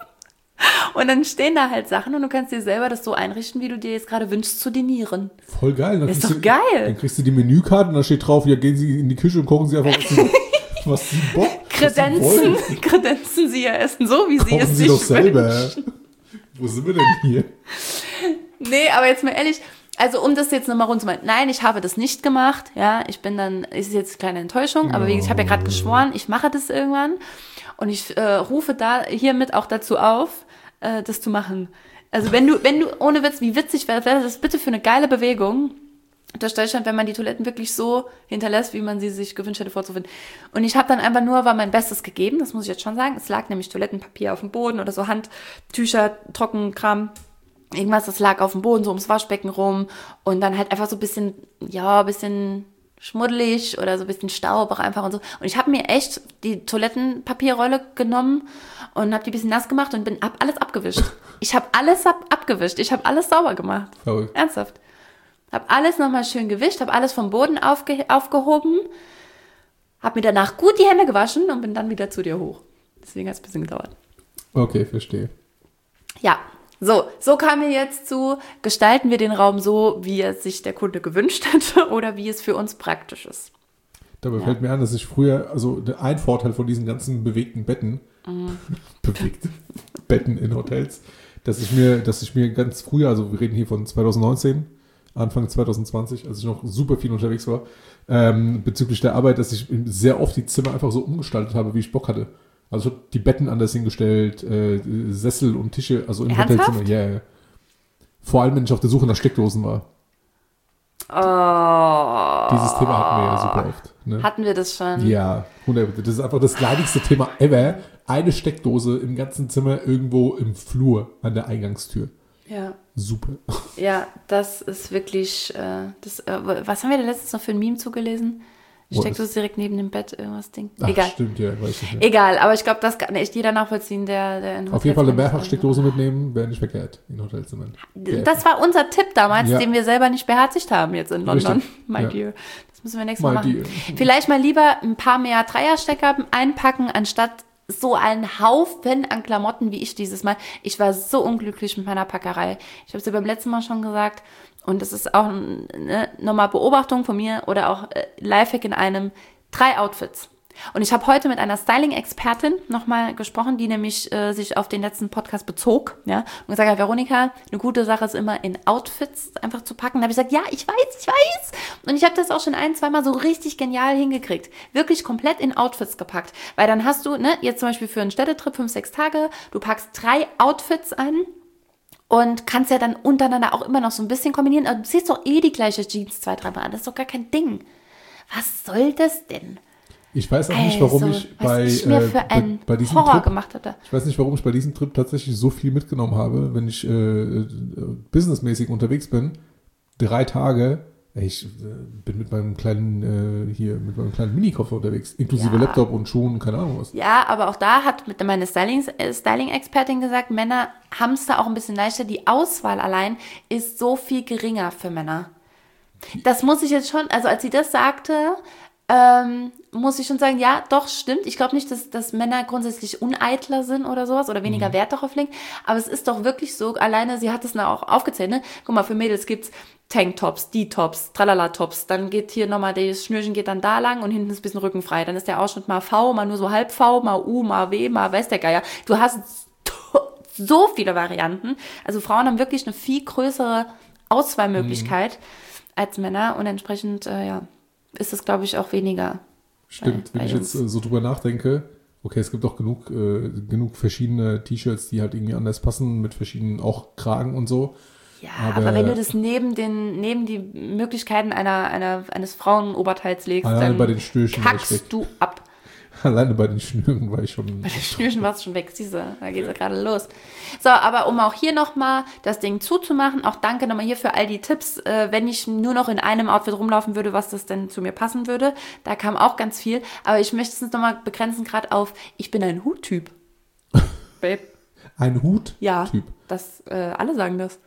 Und dann stehen da halt Sachen und du kannst dir selber das so einrichten, wie du dir jetzt gerade wünschst, zu dinieren. Voll geil. Dann ist doch du, geil. Dann kriegst du die Menükarte und da steht drauf, ja, gehen Sie in die Küche und kochen Sie einfach, was Sie, was Sie Bock Kredenzen, was Sie kredenzen Sie Ihr Essen so, wie kochen Sie es Sie sich doch selber. wünschen. Wo sind wir denn hier? Nee, aber jetzt mal ehrlich, also um das jetzt nochmal rund zu machen. Nein, ich habe das nicht gemacht. Ja, ich bin dann, ist jetzt eine kleine Enttäuschung, aber wie gesagt, ich habe ja gerade geschworen, ich mache das irgendwann. Und ich äh, rufe da hiermit auch dazu auf, äh, das zu machen. Also wenn du, wenn du, ohne Witz, wie witzig wäre das bitte für eine geile Bewegung durch Deutschland, wenn man die Toiletten wirklich so hinterlässt, wie man sie sich gewünscht hätte vorzufinden. Und ich habe dann einfach nur, war mein Bestes gegeben, das muss ich jetzt schon sagen. Es lag nämlich Toilettenpapier auf dem Boden oder so Handtücher, Trockenkram, irgendwas, das lag auf dem Boden, so ums Waschbecken rum. Und dann halt einfach so ein bisschen, ja, ein bisschen schmuddelig oder so ein bisschen Staub auch einfach und so. Und ich habe mir echt die Toilettenpapierrolle genommen und habe die ein bisschen nass gemacht und bin ab alles abgewischt. Ich habe alles ab, abgewischt. Ich habe alles sauber gemacht. Verrückt. Ernsthaft. Habe alles nochmal schön gewischt, habe alles vom Boden aufge, aufgehoben, habe mir danach gut die Hände gewaschen und bin dann wieder zu dir hoch. Deswegen hat es ein bisschen gedauert. Okay, verstehe. Ja, so, so kamen wir jetzt zu, gestalten wir den Raum so, wie es sich der Kunde gewünscht hätte oder wie es für uns praktisch ist. Dabei ja. fällt mir an, dass ich früher, also ein Vorteil von diesen ganzen bewegten Betten, mhm. bewegte Betten in Hotels, dass ich mir, dass ich mir ganz früher, also wir reden hier von zwanzig neunzehn, Anfang zwanzig zwanzig, als ich noch super viel unterwegs war, ähm, bezüglich der Arbeit, dass ich sehr oft die Zimmer einfach so umgestaltet habe, wie ich Bock hatte. Also ich habe die Betten anders hingestellt, äh, Sessel und Tische, also im Ernsthaft? Hotelzimmer. Ja, yeah. Vor allem, wenn ich auf der Suche nach Steckdosen war. Oh. Dieses Thema hatten wir ja super oft. Ne? Hatten wir das schon? Ja, hundert. Das ist einfach das leidigste Thema ever. Eine Steckdose im ganzen Zimmer irgendwo im Flur an der Eingangstür. Ja. Super. Ja, das ist wirklich, äh, das, äh, was haben wir da letztens noch für ein Meme zugelesen? Steckdose direkt neben dem Bett, irgendwas Ding. Ach, Egal. Stimmt, ja, weiß ich nicht. Egal, aber ich glaube, das kann echt jeder nachvollziehen, der, der in Auf jeden Fall eine Mehrfachsteckdose mitnehmen, wäre nicht verkehrt in Hotelzimmern. Das war unser Tipp damals, ja. den wir selber nicht beherzigt haben jetzt in London. Richtig. My ja. dear. Das müssen wir nächstes My Mal machen. dear. Vielleicht mal lieber ein paar mehr Dreierstecker einpacken, anstatt so einen Haufen an Klamotten wie ich dieses Mal. Ich war so unglücklich mit meiner Packerei. Ich habe es ja beim letzten Mal schon gesagt. Und das ist auch eine nochmal Beobachtung von mir oder auch äh, Lifehack in einem. Drei Outfits. Und ich habe heute mit einer Styling-Expertin nochmal gesprochen, die nämlich äh, sich auf den letzten Podcast bezog. Ja, und gesagt hat, Veronika, eine gute Sache ist immer in Outfits einfach zu packen. Da habe ich gesagt, ja, ich weiß, ich weiß. Und ich habe das auch schon ein, zweimal so richtig genial hingekriegt. Wirklich komplett in Outfits gepackt. Weil dann hast du, ne, jetzt zum Beispiel für einen Städtetrip, fünf, sechs Tage, du packst drei Outfits ein. Und kannst ja dann untereinander auch immer noch so ein bisschen kombinieren. Aber du ziehst doch eh die gleiche Jeans zwei, dreimal an. Das ist doch gar kein Ding. Was soll das denn? Ich weiß auch nicht, warum also, ich bei, ich mir für äh, einen bei, bei diesem Horror Trip, gemacht hatte. Ich weiß nicht, warum ich bei diesem Trip tatsächlich so viel mitgenommen habe, wenn ich äh, businessmäßig unterwegs bin. Drei Tage. Ich äh, bin mit meinem kleinen äh, hier mit meinem kleinen Minikoffer unterwegs, inklusive Ja. Laptop und Schuhen und keine Ahnung was. Ja, aber auch da hat mit meine Styling, äh, Styling-Expertin gesagt, Männer haben es da auch ein bisschen leichter. Die Auswahl allein ist so viel geringer für Männer. Das muss ich jetzt schon, also als sie das sagte, ähm, muss ich schon sagen, ja, doch, stimmt. Ich glaube nicht, dass, dass Männer grundsätzlich uneitler sind oder sowas oder weniger mhm. Wert darauf legen. Aber es ist doch wirklich so, alleine, sie hat es auch aufgezählt, ne? Guck mal, für Mädels gibt's Tanktops, D-Tops, Tralala-Tops. Dann geht hier nochmal, das Schnürchen geht dann da lang und hinten ist ein bisschen rückenfrei. Dann ist der Ausschnitt mal V, mal nur so halb V, mal U, mal W, mal weiß der Geier. Du hast so viele Varianten. Also Frauen haben wirklich eine viel größere Auswahlmöglichkeit. Mhm. als Männer und entsprechend, äh, ja, ist es, glaube ich, auch weniger. Stimmt, bei, wenn bei ich uns. jetzt äh, so drüber nachdenke, okay, es gibt auch genug, äh, genug verschiedene T-Shirts, die halt irgendwie anders passen, mit verschiedenen auch Kragen und so. Ja, aber, aber wenn du das neben den neben die Möglichkeiten einer, einer eines Frauenoberteils legst, dann bei den Stürchen kackst du ab. Alleine bei den Schnüren war ich schon... Bei den Schnürchen warst du schon weg, siehst du, da geht es ja gerade los. So, aber um auch hier nochmal das Ding zuzumachen, auch danke nochmal hier für all die Tipps, äh, wenn ich nur noch in einem Outfit rumlaufen würde, was das denn zu mir passen würde, da kam auch ganz viel, aber ich möchte es nochmal begrenzen, gerade auf, ich bin ein Huttyp. Babe. Ein Hut-Typ? Ja, das, äh, alle sagen das.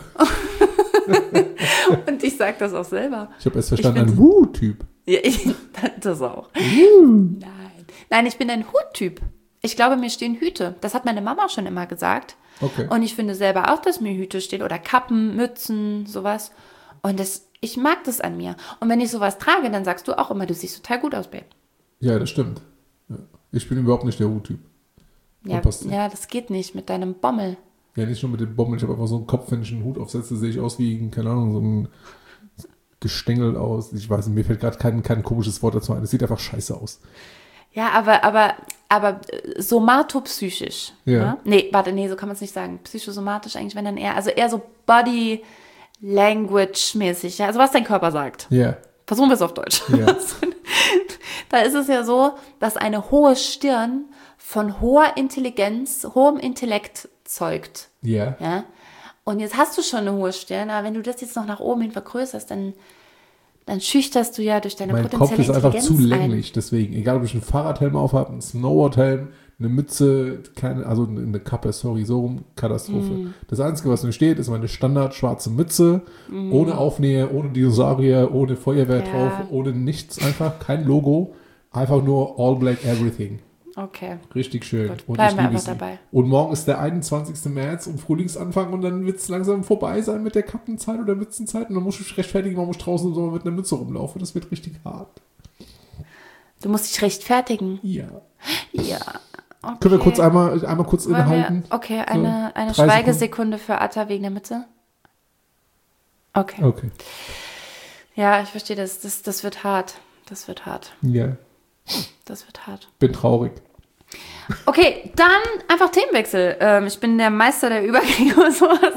Und ich sag das auch selber. Ich habe erst verstanden, ein Hut-Typ. Ja, ich, das auch. Nein. Nein, ich bin ein Huttyp. Ich glaube, mir stehen Hüte. Das hat meine Mama schon immer gesagt. Okay. Und ich finde selber auch, dass mir Hüte stehen oder Kappen, Mützen, sowas. Und das, ich mag das an mir. Und wenn ich sowas trage, dann sagst du auch immer, du siehst total gut aus, Babe. Ja, das stimmt. Ja. Ich bin überhaupt nicht der Huttyp. Ja, ja, das geht nicht mit deinem Bommel. Ja, nicht nur mit dem Bommel. Ich habe einfach so einen Kopf, wenn ich einen Hut aufsetze, sehe ich aus wie, keine Ahnung, so ein Gestängel aus. Ich weiß nicht, mir fällt gerade kein, kein komisches Wort dazu ein. Es sieht einfach scheiße aus. Ja, aber, aber, aber somatopsychisch. Ja. Ne? Nee, warte, nee, so kann man es nicht sagen. Psychosomatisch eigentlich, wenn dann eher, also eher so Body Language mäßig, ja, also was dein Körper sagt. Ja. Versuchen wir es auf Deutsch. Ja. Da ist es ja so, dass eine hohe Stirn von hoher Intelligenz, hohem Intellekt zeugt. Ja. Ja. Und jetzt hast du schon eine hohe Stirn, aber wenn du das jetzt noch nach oben hin vergrößerst, dann dann schüchterst du ja durch deine mein potenzielle Kopf ist einfach Intelligenz zu länglich, ein. Deswegen, egal ob ich einen Fahrradhelm aufhabe, einen Snowboardhelm, eine Mütze, keine, also eine Kappe, sorry, so rum, Katastrophe. Mm. Das Einzige, was mir steht, ist meine Standard schwarze Mütze, mm. ohne Aufnäher, ohne Dinosaurier, ohne Feuerwehr ja. drauf, ohne nichts, einfach kein Logo, einfach nur all black everything. Okay. Richtig schön. Gut, und bleiben ich wir einfach sie. dabei. Und morgen ist der einundzwanzigsten März und Frühlingsanfang und dann wird es langsam vorbei sein mit der Kappenzeit oder Mützenzeit und dann muss ich rechtfertigen, warum ich draußen so mit einer Mütze rumlaufe. Das wird richtig hart. Du musst dich rechtfertigen? Ja. Ja. Okay. Können wir kurz einmal, einmal kurz Wollen innehalten? Wir, okay, eine, so, eine Schweigesekunde für Atta wegen der Mütze. Okay. Okay. Ja, ich verstehe das. Das, das wird hart. Das wird hart. Ja. Das wird hart. Bin traurig. Okay, dann einfach Themenwechsel. Ähm, ich bin der Meister der Übergänge und sowas.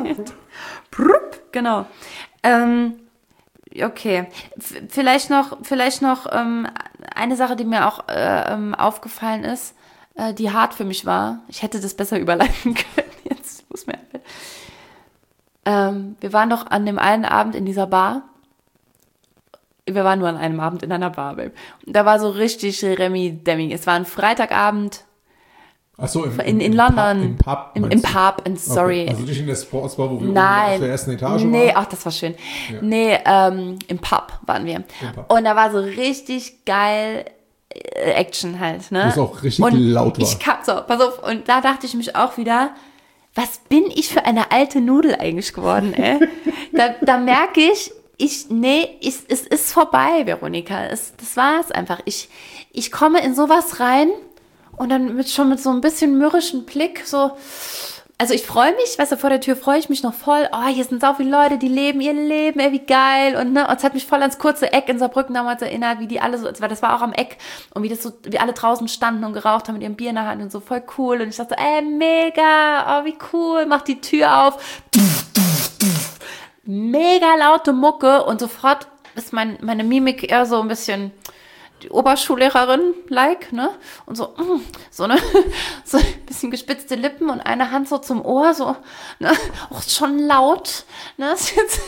Genau. Ähm, okay. F- vielleicht noch, vielleicht noch ähm, eine Sache, die mir auch äh, ähm, aufgefallen ist, äh, die hart für mich war. Ich hätte das besser überleiten können. Jetzt muss mir einfällen. Ähm, wir waren doch an dem einen Abend in dieser Bar. Wir waren nur an einem Abend in einer Bar, Babe. Und da war so richtig Remi-Demi. Es war ein Freitagabend. Ach so, im, in, in im London. Pub, im, Im, im Pub, and sorry. Okay. Also nicht in der Sportsbar, wo wir Nein. oben auf der ersten Etage nee, waren? ach, das war schön. Ja. Nee, ähm, im Pub waren wir. Pub. Und da war so richtig geil äh, Action halt, ne? Wo es auch richtig und laut war. Ich kam so, pass auf, und da dachte ich mich auch wieder, was bin ich für eine alte Nudel eigentlich geworden, ey? da, da merke ich, ich, nee, ich, es ist vorbei, Veronika. Es, das war es einfach. Ich, ich komme in sowas rein und dann mit, schon mit so ein bisschen mürrischen Blick, so, also ich freue mich, weißt du, vor der Tür freue ich mich noch voll. Oh, hier sind so viele Leute, die leben ihr Leben, ey, wie geil. Und, ne, und es hat mich voll ans kurze Eck in Saarbrücken damals erinnert, wie die alle so, das war auch am Eck und wie das so, wie alle draußen standen und geraucht haben mit ihrem Bier in der Hand und so, voll cool. Und ich dachte so, ey, mega, oh, wie cool, mach die Tür auf. Mega laute Mucke und sofort ist mein, meine Mimik eher so ein bisschen die Oberschullehrerin-like, ne? Und so, mm, so eine, so ein bisschen gespitzte Lippen und eine Hand so zum Ohr, so, ne? Auch schon laut, ne? Ist jetzt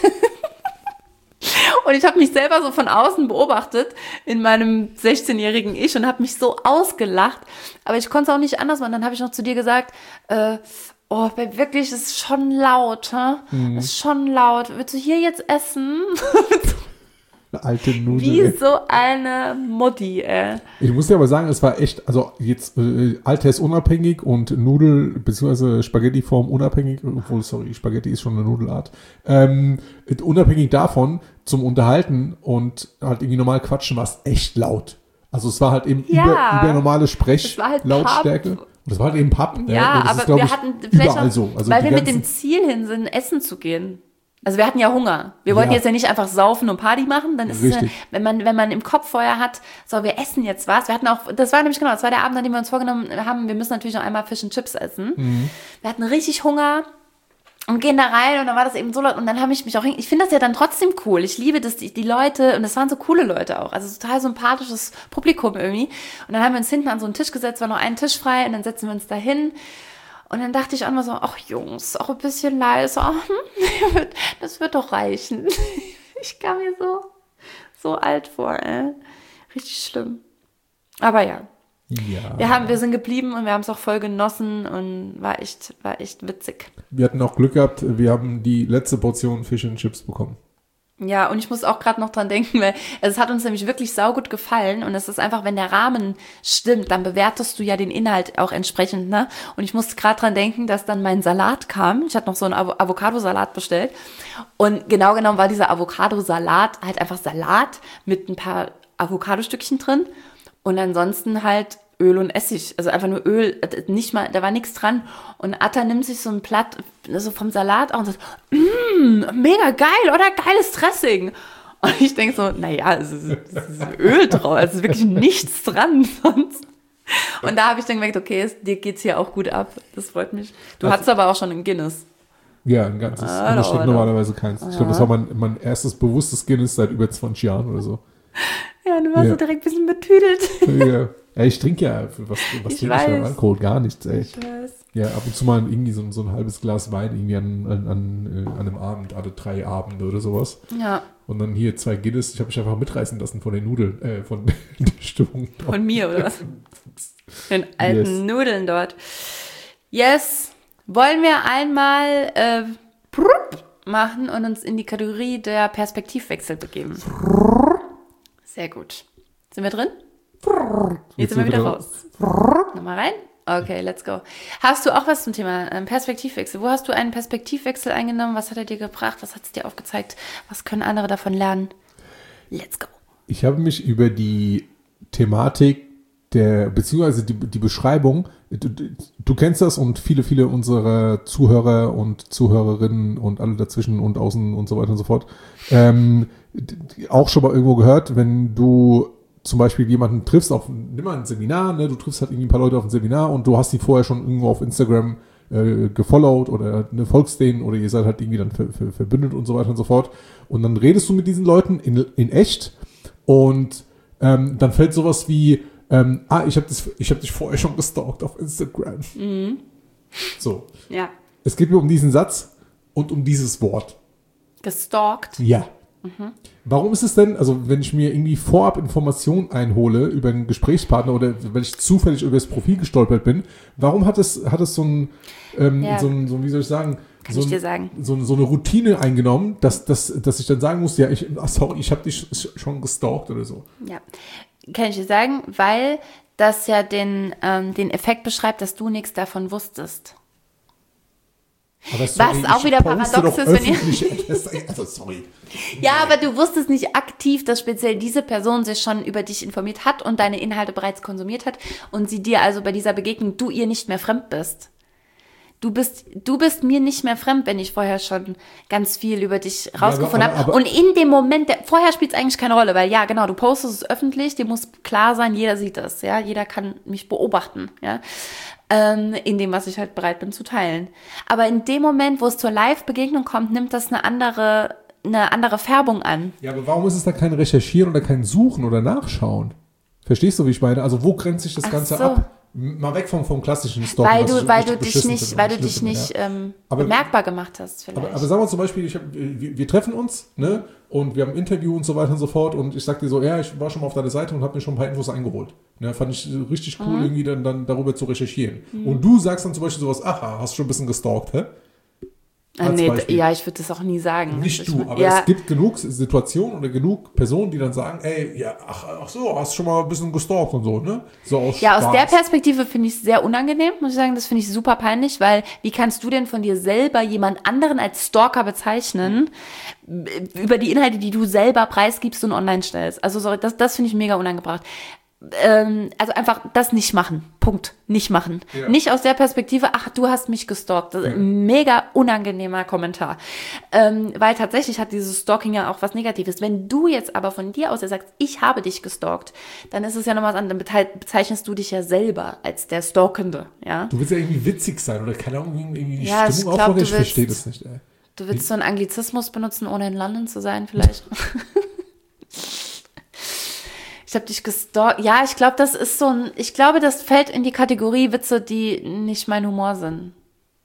und ich habe mich selber so von außen beobachtet in meinem sechzehnjährigen Ich und habe mich so ausgelacht, aber ich konnte es auch nicht anders machen. Dann habe ich noch zu dir gesagt, äh, oh, wirklich, es ist schon laut, hä? Mhm. Es ist schon laut. Willst du hier jetzt essen? Eine alte Nudel. Wie so eine Mutti, ey. Ich muss dir aber sagen, es war echt, also jetzt äh, Alters unabhängig und Nudel, beziehungsweise Spaghetti-Form unabhängig, obwohl, sorry, Spaghetti ist schon eine Nudelart, ähm, unabhängig davon zum Unterhalten und halt irgendwie normal quatschen, war es echt laut. Also es war halt eben ja, über, über normale Sprech-Lautstärke. Halt und das war halt eben Pub. Ja, ja und das aber ist, wir ich, hatten vielleicht überall noch, so. Also weil wir ganzen, mit dem Ziel hin sind, essen zu gehen. Also wir hatten ja Hunger. Wir wollten ja. jetzt ja nicht einfach saufen und Party machen. Dann ist Richtig. es, wenn man, wenn man im Kopf vorher hat, so, wir essen jetzt was. Wir hatten auch, das war nämlich genau, das war der Abend, an dem wir uns vorgenommen haben, wir müssen natürlich noch einmal Fish and Chips essen. Mhm. Wir hatten richtig Hunger und gehen da rein und dann war das eben so laut und dann habe ich mich auch, ich finde das ja dann trotzdem cool. Ich liebe das, die, die Leute, und das waren so coole Leute auch, also total sympathisches Publikum irgendwie. Und dann haben wir uns hinten an so einen Tisch gesetzt, war noch ein Tisch frei und dann setzen wir uns da hin. Und dann dachte ich auch mal so, ach Jungs, auch ein bisschen leise, hm, das wird doch reichen. Ich kam mir so, so alt vor, ey. Richtig schlimm. Aber ja. Ja. Wir, haben, wir sind geblieben und wir haben es auch voll genossen und war echt, war echt witzig. Wir hatten auch Glück gehabt, wir haben die letzte Portion Fish and Chips bekommen. Ja, und ich muss auch gerade noch dran denken, weil es hat uns nämlich wirklich saugut gefallen und es ist einfach, wenn der Rahmen stimmt, dann bewertest du ja den Inhalt auch entsprechend, ne? Und ich musste gerade dran denken, dass dann mein Salat kam. Ich hatte noch so einen Avo- Avocado-Salat bestellt und genau genommen war dieser Avocado-Salat halt einfach Salat mit ein paar Avocado-Stückchen drin und ansonsten halt Öl und Essig, also einfach nur Öl, nicht mal, da war nichts dran. Und Atta nimmt sich so ein Blatt so vom Salat auch und sagt, mmm, mega geil, oder? Geiles Dressing. Und ich denke so, naja, es ist, es ist Öl drauf, es ist wirklich nichts dran sonst. Und da habe ich dann gemerkt, okay, es, dir geht's hier auch gut ab. Das freut mich. Du also, hattest aber auch schon ein Guinness. Ja, ein ganzes. Ah, das steht normalerweise keins. Ich glaube, das war mein, mein erstes bewusstes Guinness seit über zwanzig Jahren oder so. Ja, du warst ja. so direkt ein bisschen betüdelt. Ja. Ja, ich trinke ja, was, was trinke ich ja Alkohol? Gar nichts, ey. Ich weiß. Ja, ab und zu mal irgendwie so, so ein halbes Glas Wein irgendwie an, an, an, an einem Abend, alle drei Abende oder sowas. Ja. Und dann hier zwei Guinness, ich habe mich einfach mitreißen lassen von den Nudeln, äh, von der Stimmung. Von mir, oder was? Den alten yes. Nudeln dort. Yes. Wollen wir einmal äh, machen und uns in die Kategorie der Perspektivwechsel begeben? Sehr gut. Sind wir drin? Jetzt sind wir wieder raus. Nochmal rein? Okay, let's go. Hast du auch was zum Thema Perspektivwechsel? Wo hast du einen Perspektivwechsel eingenommen? Was hat er dir gebracht? Was hat es dir aufgezeigt? Was können andere davon lernen? Let's go. Ich habe mich über die Thematik der, beziehungsweise die, die Beschreibung, du, du kennst das und viele, viele unserer Zuhörer und Zuhörerinnen und alle dazwischen und außen und so weiter und so fort, ähm, auch schon mal irgendwo gehört, wenn du zum Beispiel jemanden triffst auf, nimm mal ein Seminar, ne, du triffst halt irgendwie ein paar Leute auf ein Seminar und du hast die vorher schon irgendwo auf Instagram äh, gefollowt oder ne, folgst denen oder ihr seid halt irgendwie dann ver, ver, verbündet und so weiter und so fort. Und dann redest du mit diesen Leuten in, in echt und ähm, dann fällt sowas wie, ähm, ah, ich habe hab dich vorher schon gestalkt auf Instagram. Mhm. So. Ja. Es geht mir um diesen Satz und um dieses Wort. Gestalkt? Ja. Mhm. Warum ist es denn, also wenn ich mir irgendwie vorab Informationen einhole über einen Gesprächspartner oder wenn ich zufällig über das Profil gestolpert bin, warum hat es, hat es so ein, ähm, ja. so ein, so, wie soll ich sagen, Kann so, ich dir sagen. So, so eine Routine eingenommen, dass, dass, dass ich dann sagen muss, ja, ich, ach sorry, ich habe dich schon gestalkt oder so. Ja, kann ich dir sagen, weil das ja den, ähm, den Effekt beschreibt, dass du nichts davon wusstest. Aber sorry, was auch wieder paradox ist, wenn ihr... Also sorry. Ja, aber du wusstest nicht aktiv, dass speziell diese Person sich schon über dich informiert hat und deine Inhalte bereits konsumiert hat und sie dir also bei dieser Begegnung, du ihr nicht mehr fremd bist. Du bist, du bist mir nicht mehr fremd, wenn ich vorher schon ganz viel über dich rausgefunden ja, habe. Und in dem Moment, der, vorher spielt es eigentlich keine Rolle, weil ja, genau, du postest es öffentlich, dir muss klar sein, jeder sieht es, ja, jeder kann mich beobachten, ja, ähm, in dem, was ich halt bereit bin zu teilen. Aber in dem Moment, wo es zur Live-Begegnung kommt, nimmt das eine andere, eine andere Färbung an. Ja, aber warum ist es da kein Recherchieren oder kein Suchen oder Nachschauen? Verstehst du, wie ich meine? Also wo grenzt sich das Ach Ganze so. ab? Mal weg vom, vom klassischen Stalking. Weil du, weil du dich nicht, weil du dich nicht ähm, aber, bemerkbar gemacht hast, vielleicht. Aber, aber sagen wir zum Beispiel, ich hab, wir, wir treffen uns, ne, und wir haben ein Interview und so weiter und so fort und ich sag dir so, ja, ich war schon mal auf deiner Seite und habe mir schon ein paar Infos eingeholt. Ne, fand ich richtig cool, mhm. irgendwie dann, dann darüber zu recherchieren. Mhm. Und du sagst dann zum Beispiel sowas, aha, hast schon ein bisschen gestalkt, hä? Ah, nee, d- ja, ich würde das auch nie sagen. Nicht du, mal, aber ja. es gibt genug Situationen oder genug Personen, die dann sagen, ey, ja, ach, ach so, hast schon mal ein bisschen gestalkt und so, ne? So aus Ja, Spaß. aus der Perspektive finde ich es sehr unangenehm, muss ich sagen, das finde ich super peinlich, weil wie kannst du denn von dir selber jemand anderen als Stalker bezeichnen, über die Inhalte, die du selber preisgibst und online stellst? Also sorry, das, das finde ich mega unangebracht. Ähm, also einfach das nicht machen. Punkt. Nicht machen. Ja. Nicht aus der Perspektive, ach, du hast mich gestalkt. Das ist ein mega unangenehmer Kommentar. Ähm, weil tatsächlich hat dieses Stalking ja auch was Negatives. Wenn du jetzt aber von dir aus sagst, ich habe dich gestalkt, dann ist es ja noch was anderes. Dann bezeichnest du dich ja selber als der Stalkende. Ja? Du willst ja irgendwie witzig sein oder keine Ahnung, irgendwie die ja, Stimmung ich glaub, aufbauen. Ich verstehe das nicht, ey. Du willst so einen Anglizismus benutzen, ohne in London zu sein, vielleicht. Ich habe dich gestalkt. Ja, ich glaube, das ist so ein, ich glaube, das fällt in die Kategorie Witze, die nicht mein Humor sind.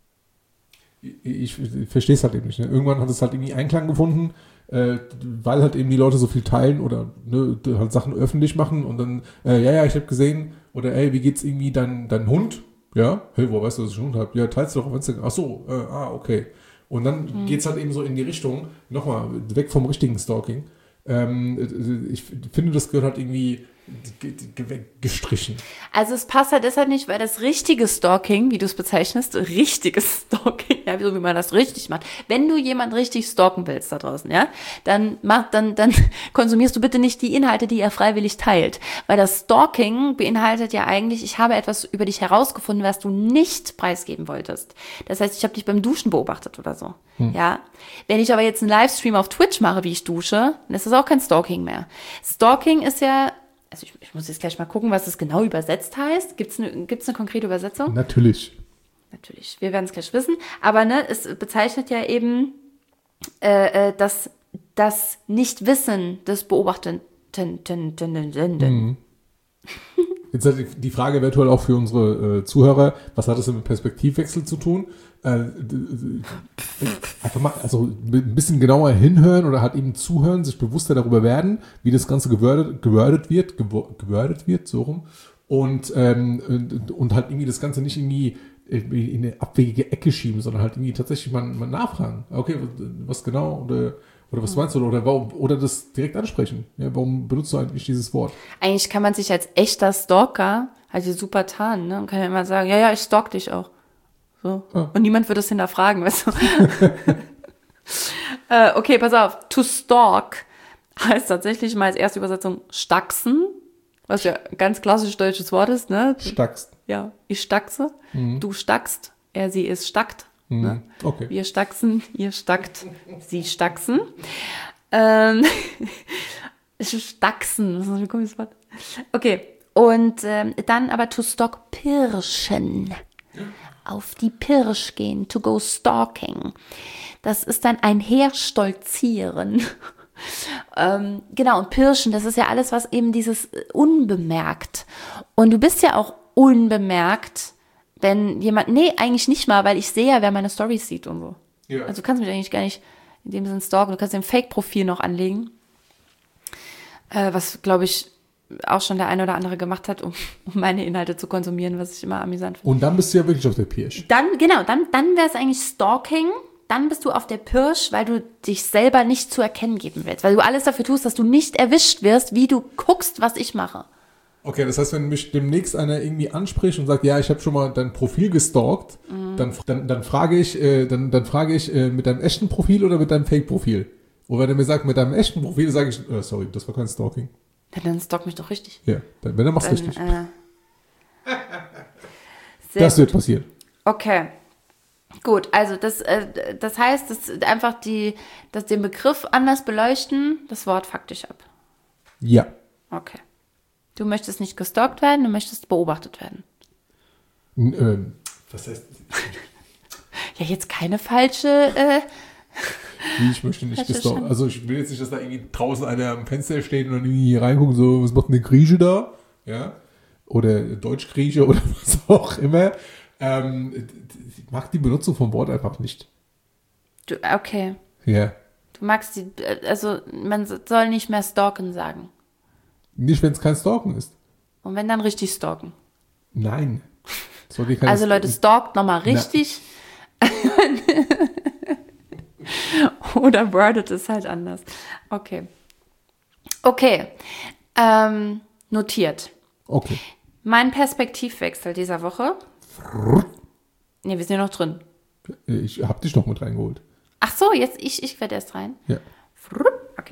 Ich, ich verstehe es halt eben nicht. Ne? Irgendwann hat es halt irgendwie Einklang gefunden, äh, weil halt eben die Leute so viel teilen oder ne, halt Sachen öffentlich machen und dann, äh, ja, ja, ich habe gesehen, oder ey, wie geht's irgendwie dein, dein Hund? Ja, hey, wo weißt du, dass ich einen Hund habe? Ja, teilst du doch auf Instagram. Ach so, äh, ah, okay. Und dann hm. geht's halt eben so in die Richtung, nochmal, weg vom richtigen Stalking. Ähm, ich finde, das gehört halt irgendwie gestrichen. Also es passt halt deshalb nicht, weil das richtige Stalking, wie du es bezeichnest, richtiges Stalking, ja, so wie man das richtig macht. Wenn du jemanden richtig stalken willst da draußen, ja, dann mach, dann, dann konsumierst du bitte nicht die Inhalte, die er freiwillig teilt. Weil das Stalking beinhaltet ja eigentlich, ich habe etwas über dich herausgefunden, was du nicht preisgeben wolltest. Das heißt, ich habe dich beim Duschen beobachtet oder so. Hm. Ja. Wenn ich aber jetzt einen Livestream auf Twitch mache, wie ich dusche, dann ist das auch kein Stalking mehr. Stalking ist ja, also ich, ich muss jetzt gleich mal gucken, was das genau übersetzt heißt. Gibt es eine, gibt's eine konkrete Übersetzung? Natürlich. Natürlich, wir werden es gleich wissen. Aber ne, es bezeichnet ja eben äh, das, das Nichtwissen des Beobachtenden. Mhm. Jetzt hat die Frage eventuell auch für unsere äh, Zuhörer, was hat das mit Perspektivwechsel zu tun? Äh, einfach mal, also ein bisschen genauer hinhören oder halt eben zuhören, sich bewusster darüber werden, wie das Ganze gewordet, gewordet wird, gewordet wird, so rum. Und, ähm, und, und halt irgendwie das Ganze nicht irgendwie in eine abwegige Ecke schieben, sondern halt irgendwie tatsächlich mal, mal nachfragen. Okay, was genau oder Oder was meinst du? Oder warum, oder das direkt ansprechen. Ja, warum benutzt du eigentlich dieses Wort? Eigentlich kann man sich als echter Stalker halt super tarnen, ne? Und kann ja immer sagen, ja, ja, ich stalk dich auch. So. Ah. Und niemand wird das hinterfragen, weißt du? äh, okay, pass auf. To stalk heißt tatsächlich mal als erste Übersetzung staxen, was ja ein ganz klassisch deutsches Wort ist, ne? Stackst. Ja, ich staxe, mhm. Du stackst, er, sie, es stackt. Mhm. Ne? Okay. Wir stacksen, ihr stackt, sie stacksen. Ähm, stacksen, was ist ein komisches Wort? Okay, und ähm, dann aber to stalk pirschen. Auf die Pirsch gehen, to go stalking. Das ist dann ein Herstolzieren. ähm, genau, und Pirschen, das ist ja alles, was eben dieses unbemerkt. Und du bist ja auch unbemerkt, wenn jemand, nee, eigentlich nicht mal, weil ich sehe ja, wer meine Storys sieht und so. Ja. Also du kannst mich eigentlich gar nicht in dem Sinne stalken. Du kannst ein Fake-Profil noch anlegen, äh, was, glaube ich, auch schon der eine oder andere gemacht hat, um, um meine Inhalte zu konsumieren, was ich immer amüsant finde. Und dann bist du ja wirklich auf der Pirsch. Dann, genau, dann, dann wäre es eigentlich Stalking. Dann bist du auf der Pirsch, weil du dich selber nicht zu erkennen geben willst. Weil du alles dafür tust, dass du nicht erwischt wirst, wie du guckst, was ich mache. Okay, das heißt, wenn mich demnächst einer irgendwie anspricht und sagt, ja, ich habe schon mal dein Profil gestalkt, mhm. dann, dann, dann frage ich, äh, dann, dann frage ich äh, mit deinem echten Profil oder mit deinem Fake-Profil? Und wenn er mir sagt, mit deinem echten Profil, sage ich, oh, sorry, das war kein Stalking. Ja, dann stalk mich doch richtig. Ja, dann, wenn er macht's dann, richtig. Äh, das gut. wird passieren. Okay. Gut, also das, äh, das heißt, dass einfach die, dass den Begriff anders beleuchten, das Wort faktisch ab. Ja. Okay. Du möchtest nicht gestalkt werden, du möchtest beobachtet werden. N- ähm, was heißt? Ja, jetzt keine falsche. Äh, Wie, ich möchte nicht gestalkt. Also ich will jetzt nicht, dass da irgendwie draußen einer am Fenster steht und dann irgendwie hier reingucken, so, was macht denn der Grieche da? Ja. Oder Deutsch-Grieche oder was auch immer. Ähm, ich mag die Benutzung vom Wort einfach nicht. du, okay. Ja. Du magst die, also man soll nicht mehr stalken sagen. Nicht, wenn es kein Stalken ist. Und wenn dann richtig stalken. Nein. Soll keine Also Leute, stalkt nochmal richtig. Oder wordet es halt anders. Okay. Okay. Ähm, notiert. Okay. Mein Perspektivwechsel dieser Woche. Ne, wir sind ja noch drin. Ich hab dich noch mit reingeholt. Ach so, jetzt ich, ich werde erst rein. Ja. Okay.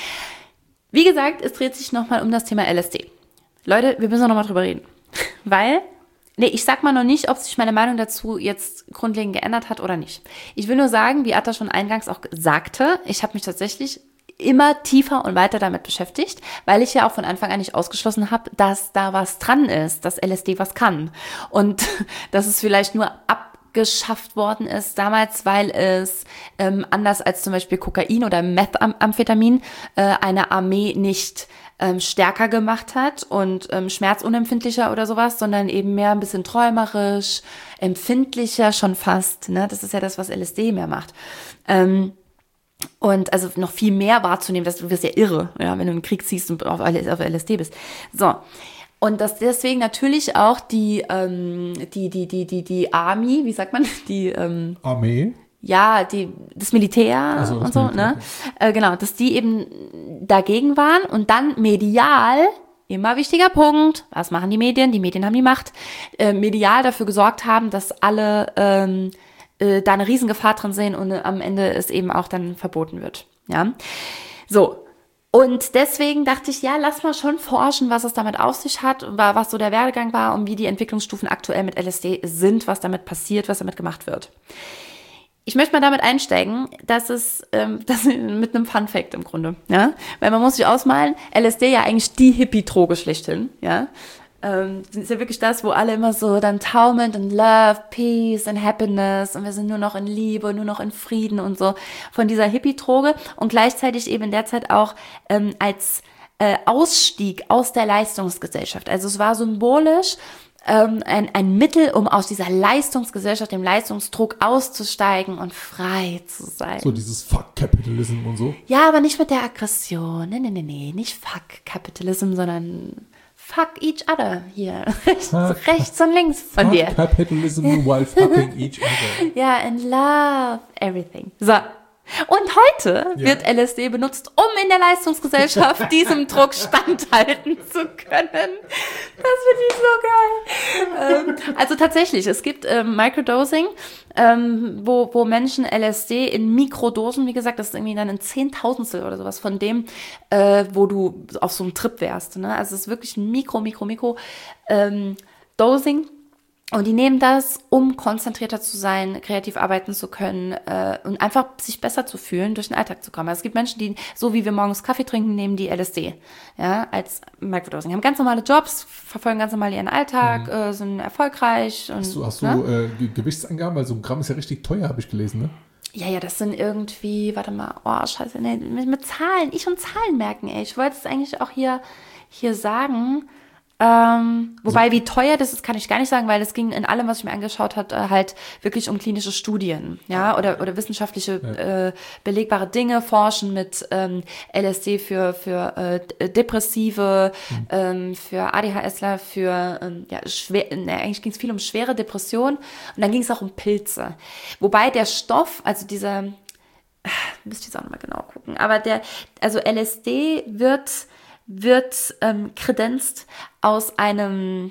Wie gesagt, es dreht sich nochmal um das Thema L S D. Leute, wir müssen noch mal drüber reden. Weil, nee, ich sag mal noch nicht, ob sich meine Meinung dazu jetzt grundlegend geändert hat oder nicht. Ich will nur sagen, wie Atta schon eingangs auch sagte, ich habe mich tatsächlich immer tiefer und weiter damit beschäftigt, weil ich ja auch von Anfang an nicht ausgeschlossen habe, dass da was dran ist, dass L S D was kann. Und dass es vielleicht nur abgeschafft worden ist damals, weil es ähm, anders als zum Beispiel Kokain oder Methamphetamin äh, eine Armee nicht ähm, stärker gemacht hat und ähm, schmerzunempfindlicher oder sowas, sondern eben mehr ein bisschen träumerisch, empfindlicher schon fast. Ne? Das ist ja das, was L S D mehr macht. Ähm, Und also noch viel mehr wahrzunehmen, dass du wirst ja irre, ja, wenn du in den Krieg ziehst und auf, auf L S D bist. So. Und dass deswegen natürlich auch die, ähm, die, die, die, die, die Army, wie sagt man, die, ähm, Armee? Ja, die, das Militär Ach so, das und so, Militär, ne? Äh, genau, dass die eben dagegen waren und dann medial, immer wichtiger Punkt, was machen die Medien? Die Medien haben die Macht, äh, medial dafür gesorgt haben, dass alle, ähm, da eine Riesengefahr drin sehen und am Ende es eben auch dann verboten wird. Ja, so. Und deswegen dachte ich, ja, lass mal schon forschen, was es damit auf sich hat, was so der Werdegang war und wie die Entwicklungsstufen aktuell mit L S D sind, was damit passiert, was damit gemacht wird. Ich möchte mal damit einsteigen, dass es, ähm, das mit einem Fun-Fact im Grunde, ja, weil man muss sich ausmalen, L S D ja eigentlich die Hippie-Droge schlechthin, ja. Ähm, das ist ja wirklich das, wo alle immer so dann taumelnd in Love, Peace and Happiness und wir sind nur noch in Liebe, nur noch in Frieden und so von dieser Hippie-Droge und gleichzeitig eben in der Zeit auch ähm, als äh, Ausstieg aus der Leistungsgesellschaft. Also es war symbolisch ähm, ein, ein Mittel, um aus dieser Leistungsgesellschaft, dem Leistungsdruck auszusteigen und frei zu sein. So dieses Fuck Capitalism und so. Ja, aber nicht mit der Aggression. Nee, nee, nee, nee, nicht Fuck Capitalism, sondern Fuck each other hier. Rechts, fuck, rechts und links von fuck dir. Capitalism while fucking each other. Ja, and love everything. So. Und heute ja. wird L S D benutzt, um in der Leistungsgesellschaft diesem Druck standhalten zu können. Das finde ich so geil. ähm, also tatsächlich, es gibt ähm, Microdosing, ähm, wo, wo Menschen L S D in Mikrodosen, wie gesagt, das ist irgendwie dann ein Zehntausendstel oder sowas von dem, äh, wo du auf so einem Trip wärst. Ne? Also es ist wirklich ein Mikro, Mikro, Mikro ähm, Dosing. Und die nehmen das, um konzentrierter zu sein, kreativ arbeiten zu können äh, und einfach sich besser zu fühlen, durch den Alltag zu kommen. Also es gibt Menschen, die, so wie wir morgens Kaffee trinken, nehmen die L S D, ja, als Microdosing. Haben ganz normale Jobs, verfolgen ganz normal ihren Alltag, mhm. äh, sind erfolgreich. Und, hast du, hast ne? du äh, Ge- Gewichtsangaben? Weil so ein Gramm ist ja richtig teuer, habe ich gelesen, ne? Ja, ja, das sind irgendwie, warte mal, oh, scheiße, nee, mit, mit Zahlen, ich und Zahlen merken, ey. Ich wollte es eigentlich auch hier, hier sagen. Ähm, wobei, wie teuer das ist, kann ich gar nicht sagen, weil es ging in allem, was ich mir angeschaut habe, halt wirklich um klinische Studien, ja, oder, oder wissenschaftliche ja. äh, belegbare Dinge, forschen mit ähm, L S D für, für äh, Depressive, mhm. ähm, für ADHSler, für, ähm, ja, schwer, ne, eigentlich ging es viel um schwere Depressionen und dann ging es auch um Pilze. Wobei der Stoff, also dieser, müsste ich jetzt auch nochmal genau gucken, aber der, also L S D wird wird ähm, kredenzt aus einem,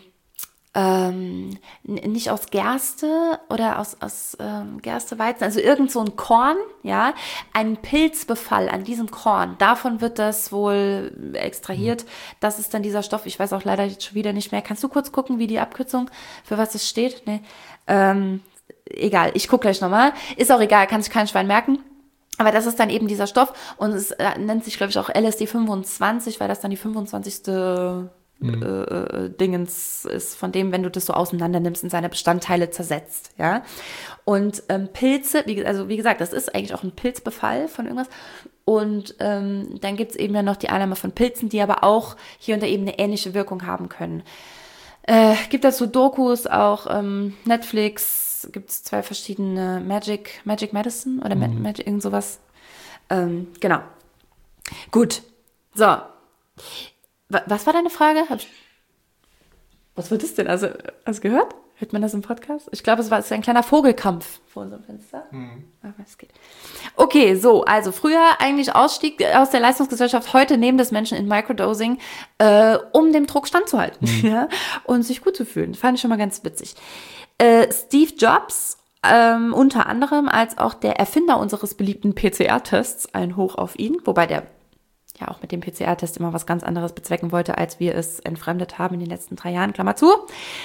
ähm, n- nicht aus Gerste oder aus, aus ähm, Gerste, Weizen, also irgend so ein Korn, ja, ein Pilzbefall an diesem Korn, davon wird das wohl extrahiert, mhm. das ist dann dieser Stoff, ich weiß auch leider jetzt schon wieder nicht mehr, kannst du kurz gucken, wie die Abkürzung, für was es steht? Nee. Ähm, egal, ich gucke gleich nochmal, ist auch egal, kann sich kein Schwein merken. Aber das ist dann eben dieser Stoff und es äh, nennt sich, glaube ich, auch L S D fünfundzwanzig, weil das dann die fünfundzwanzigste Mhm. Äh, Dingens ist, von dem, wenn du das so auseinander nimmst und seine Bestandteile zersetzt, ja. Und ähm, Pilze, wie, also wie gesagt, das ist eigentlich auch ein Pilzbefall von irgendwas. Und ähm, dann gibt es eben ja noch die Annahme von Pilzen, die aber auch hier und da eben eine ähnliche Wirkung haben können. Äh, gibt dazu Dokus, auch ähm, Netflix, gibt es zwei verschiedene Magic, Magic Medicine oder mhm. Magic, irgend sowas. Ähm, genau. Gut. So. Was war deine Frage? Hab ich, was war das denn? Also, hast du gehört? Hört man das im Podcast? Ich glaube, es war es ist ein kleiner Vogelkampf vor unserem Fenster. Mhm. Aber es geht. Okay, so, also früher eigentlich Ausstieg aus der Leistungsgesellschaft, heute nehmen das Menschen in Microdosing, äh, um dem Druck standzuhalten, mhm. ja, und sich gut zu fühlen. Fand ich schon mal ganz witzig. Äh, Steve Jobs, ähm, unter anderem als auch der Erfinder unseres beliebten P C R-Tests, ein Hoch auf ihn, wobei der ja auch mit dem P C R-Test immer was ganz anderes bezwecken wollte, als wir es entfremdet haben in den letzten drei Jahren, Klammer zu.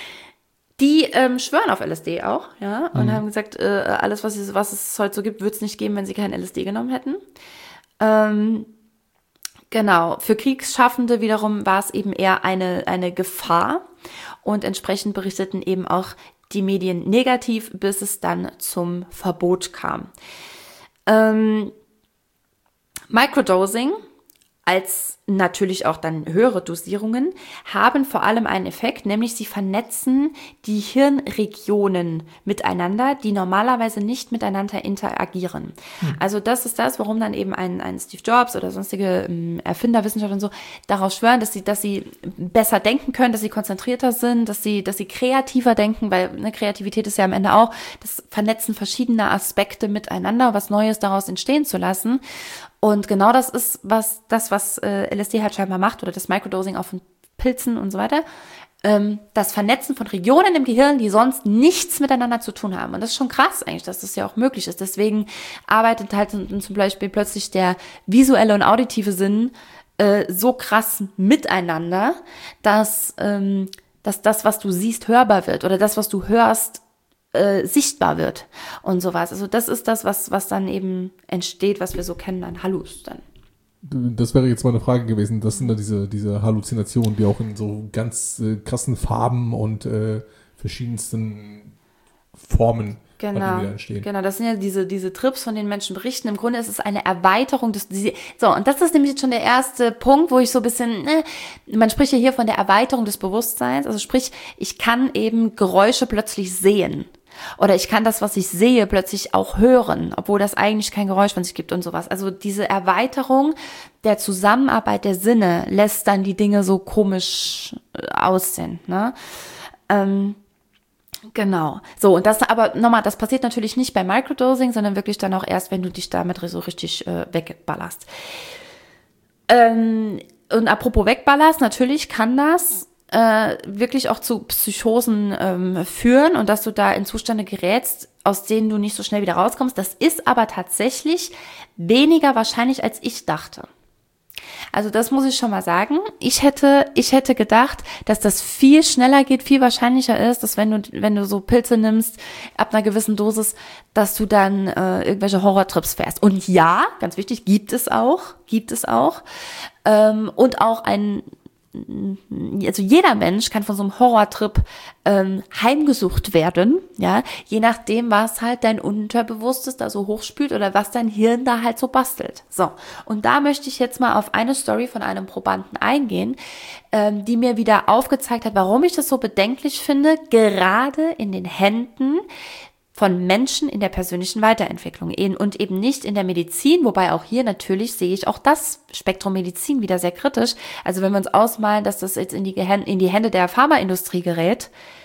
Die ähm, schwören auf L S D auch, ja, und mhm. haben gesagt, äh, alles, was es, was es heute so gibt, würde es nicht geben, wenn sie kein L S D genommen hätten. Ähm, genau, für Kriegsschaffende wiederum war es eben eher eine, eine Gefahr und entsprechend berichteten eben auch die Medien negativ, bis es dann zum Verbot kam. Ähm, Microdosing als natürlich auch dann höhere Dosierungen, haben vor allem einen Effekt, nämlich sie vernetzen die Hirnregionen miteinander, die normalerweise nicht miteinander interagieren. Hm. Also das ist das, warum dann eben ein, ein Steve Jobs oder sonstige ähm, Erfinder, Wissenschaftler und so darauf schwören, dass sie, dass sie besser denken können, dass sie konzentrierter sind, dass sie, dass sie kreativer denken, weil eine Kreativität ist ja am Ende auch das Vernetzen verschiedener Aspekte miteinander, was Neues daraus entstehen zu lassen. Und genau das ist was das, was äh, L S D halt scheinbar macht oder das Microdosing auch von Pilzen und so weiter. Ähm, das Vernetzen von Regionen im Gehirn, die sonst nichts miteinander zu tun haben. Und das ist schon krass eigentlich, dass das ja auch möglich ist. Deswegen arbeitet halt zum Beispiel plötzlich der visuelle und auditive Sinn äh, so krass miteinander, dass, ähm, dass das, was du siehst, hörbar wird oder das, was du hörst, Äh, sichtbar wird und sowas. Also das ist das, was was dann eben entsteht, was wir so kennen an Hallus dann. Das wäre jetzt mal eine Frage gewesen. Das sind da diese, diese Halluzinationen, die auch in so ganz äh, krassen Farben und äh, verschiedensten Formen Genau, entstehen. Genau, das sind ja diese, diese Trips, von denen Menschen berichten. Im Grunde ist es eine Erweiterung des, diese, so, und das ist nämlich jetzt schon der erste Punkt, wo ich so ein bisschen, ne, man spricht ja hier von der Erweiterung des Bewusstseins, also sprich, ich kann eben Geräusche plötzlich sehen. Oder ich kann das, was ich sehe, plötzlich auch hören, obwohl das eigentlich kein Geräusch von sich gibt und sowas. Also diese Erweiterung der Zusammenarbeit der Sinne lässt dann die Dinge so komisch aussehen, ne? Ähm, Genau. So, und das aber nochmal, das passiert natürlich nicht bei Microdosing, sondern wirklich dann auch erst, wenn du dich damit so richtig äh, wegballerst. Ähm, und apropos wegballerst, natürlich kann das äh, wirklich auch zu Psychosen ähm, führen und dass du da in Zustände gerätst, aus denen du nicht so schnell wieder rauskommst. Das ist aber tatsächlich weniger wahrscheinlich, als ich dachte. Also das muss ich schon mal sagen. Ich hätte, ich hätte gedacht, dass das viel schneller geht, viel wahrscheinlicher ist, dass wenn du, wenn du so Pilze nimmst, ab einer gewissen Dosis, dass du dann äh, irgendwelche Horrortrips fährst. Und ja, ganz wichtig, gibt es auch, gibt es auch. Ähm, und auch ein also jeder Mensch kann von so einem Horrortrip ähm, heimgesucht werden, ja, je nachdem, was halt dein Unterbewusstes da so hochspült oder was dein Hirn da halt so bastelt. So, und da möchte ich jetzt mal auf eine Story von einem Probanden eingehen, ähm, die mir wieder aufgezeigt hat, warum ich das so bedenklich finde, gerade in den Händen von Menschen in der persönlichen Weiterentwicklung und eben nicht in der Medizin, wobei auch hier natürlich sehe ich auch das Spektrum Medizin wieder sehr kritisch. Also wenn wir uns ausmalen, dass das jetzt in die, in die Hände der Pharmaindustrie gerät,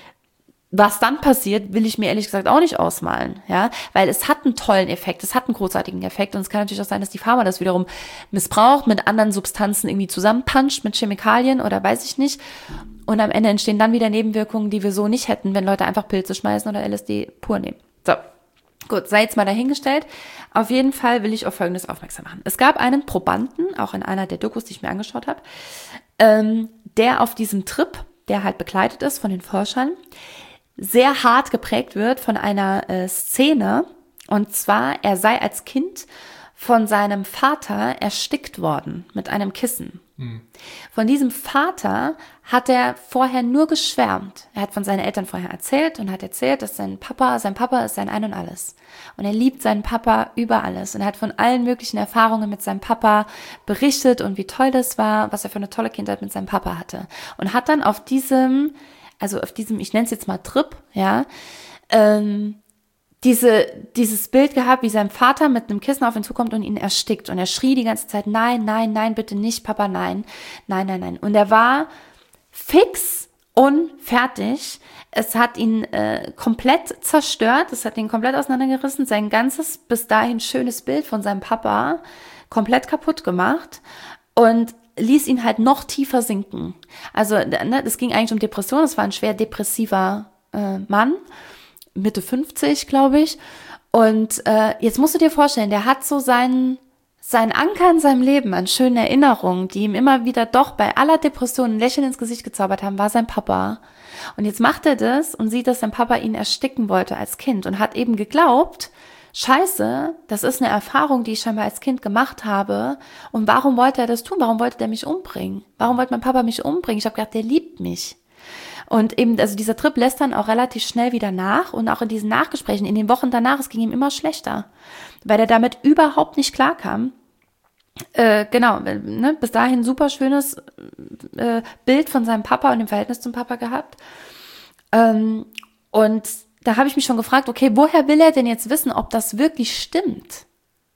was dann passiert, will ich mir ehrlich gesagt auch nicht ausmalen, ja, weil es hat einen tollen Effekt, es hat einen großartigen Effekt und es kann natürlich auch sein, dass die Pharma das wiederum missbraucht, mit anderen Substanzen irgendwie zusammenpuncht, mit Chemikalien oder weiß ich nicht. Und am Ende entstehen dann wieder Nebenwirkungen, die wir so nicht hätten, wenn Leute einfach Pilze schmeißen oder L S D pur nehmen. So, gut, sei jetzt mal dahingestellt. Auf jeden Fall will ich auf Folgendes aufmerksam machen. Es gab einen Probanden, auch in einer der Dokus, die ich mir angeschaut habe, ähm, der auf diesem Trip, der halt begleitet ist von den Forschern, sehr hart geprägt wird von einer äh, Szene. Und zwar, er sei als Kind von seinem Vater erstickt worden mit einem Kissen. Hm. Von diesem Vater hat er vorher nur geschwärmt. Er hat von seinen Eltern vorher erzählt und hat erzählt, dass sein Papa, sein Papa ist sein Ein und Alles. Und er liebt seinen Papa über alles. Und er hat von allen möglichen Erfahrungen mit seinem Papa berichtet und wie toll das war, was er für eine tolle Kindheit mit seinem Papa hatte. Und hat dann auf diesem, also auf diesem, ich nenne es jetzt mal Trip, ja, ähm, Diese, dieses Bild gehabt, wie sein Vater mit einem Kissen auf ihn zukommt und ihn erstickt. Und er schrie die ganze Zeit, nein, nein, nein, bitte nicht, Papa, nein, nein, nein, nein. Und er war fix und fertig. Es hat ihn äh, komplett zerstört, es hat ihn komplett auseinandergerissen, sein ganzes bis dahin schönes Bild von seinem Papa komplett kaputt gemacht und ließ ihn halt noch tiefer sinken. Also ne, es ging eigentlich um Depression, es war ein schwer depressiver äh, Mann, Mitte fünfzig, glaube ich. Und äh, jetzt musst du dir vorstellen, der hat so seinen, seinen Anker in seinem Leben an schönen Erinnerungen, die ihm immer wieder doch bei aller Depression ein Lächeln ins Gesicht gezaubert haben, war sein Papa. Und jetzt macht er das und sieht, dass sein Papa ihn ersticken wollte als Kind und hat eben geglaubt, Scheiße, das ist eine Erfahrung, die ich scheinbar als Kind gemacht habe. Und warum wollte er das tun? Warum wollte er mich umbringen? Warum wollte mein Papa mich umbringen? Ich habe gedacht, der liebt mich. Und eben, also dieser Trip lässt dann auch relativ schnell wieder nach und auch in diesen Nachgesprächen, in den Wochen danach, es ging ihm immer schlechter, weil er damit überhaupt nicht klarkam. Äh, genau, ne, bis dahin super schönes äh, Bild von seinem Papa und dem Verhältnis zum Papa gehabt. Ähm, und da habe ich mich schon gefragt, okay, woher will er denn jetzt wissen, ob das wirklich stimmt?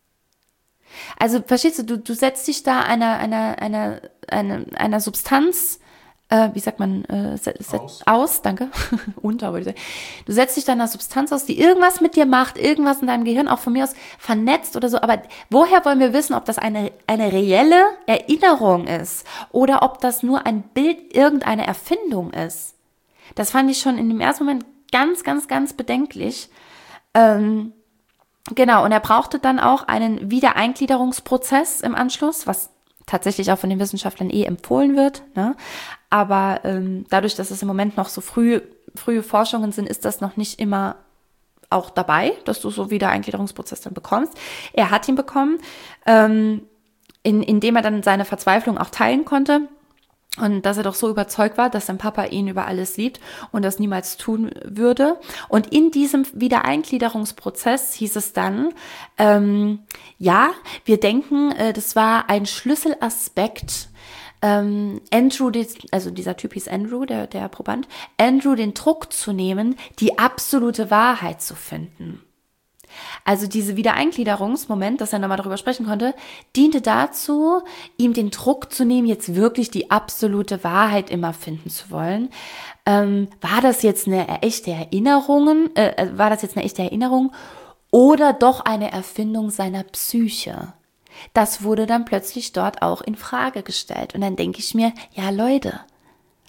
Also, verstehst du, du, du setzt dich da einer, einer, einer, einer, einer Substanz Äh, wie sagt man, äh, set, set, aus. aus, danke, unter, würde ich sagen. Du setzt dich dann einer Substanz aus, die irgendwas mit dir macht, irgendwas in deinem Gehirn, auch von mir aus vernetzt oder so, aber woher wollen wir wissen, ob das eine, eine reelle Erinnerung ist oder ob das nur ein Bild, irgendeine Erfindung ist? Das fand ich schon in dem ersten Moment ganz, ganz, ganz bedenklich. Ähm, genau, und er brauchte dann auch einen Wiedereingliederungsprozess im Anschluss, was tatsächlich auch von den Wissenschaftlern eh empfohlen wird, ne? Aber ähm, dadurch, dass es im Moment noch so früh, frühe Forschungen sind, ist das noch nicht immer auch dabei, dass du so wieder einen Eingliederungsprozess dann bekommst. Er hat ihn bekommen, ähm, in, indem er dann seine Verzweiflung auch teilen konnte und dass er doch so überzeugt war, dass sein Papa ihn über alles liebt und das niemals tun würde. Und in diesem Wiedereingliederungsprozess hieß es dann, ähm, ja, wir denken, äh, das war ein Schlüsselaspekt, ähm, Andrew, also dieser Typ hieß Andrew, der, der Proband, Andrew den Druck zu nehmen, die absolute Wahrheit zu finden. Also diese Wiedereingliederungsmoment, dass er nochmal darüber sprechen konnte, diente dazu, ihm den Druck zu nehmen, jetzt wirklich die absolute Wahrheit immer finden zu wollen. Ähm, war das jetzt eine echte Erinnerung, äh, war das jetzt eine echte Erinnerung oder doch eine Erfindung seiner Psyche? Das wurde dann plötzlich dort auch in Frage gestellt. Und dann denke ich mir, ja Leute,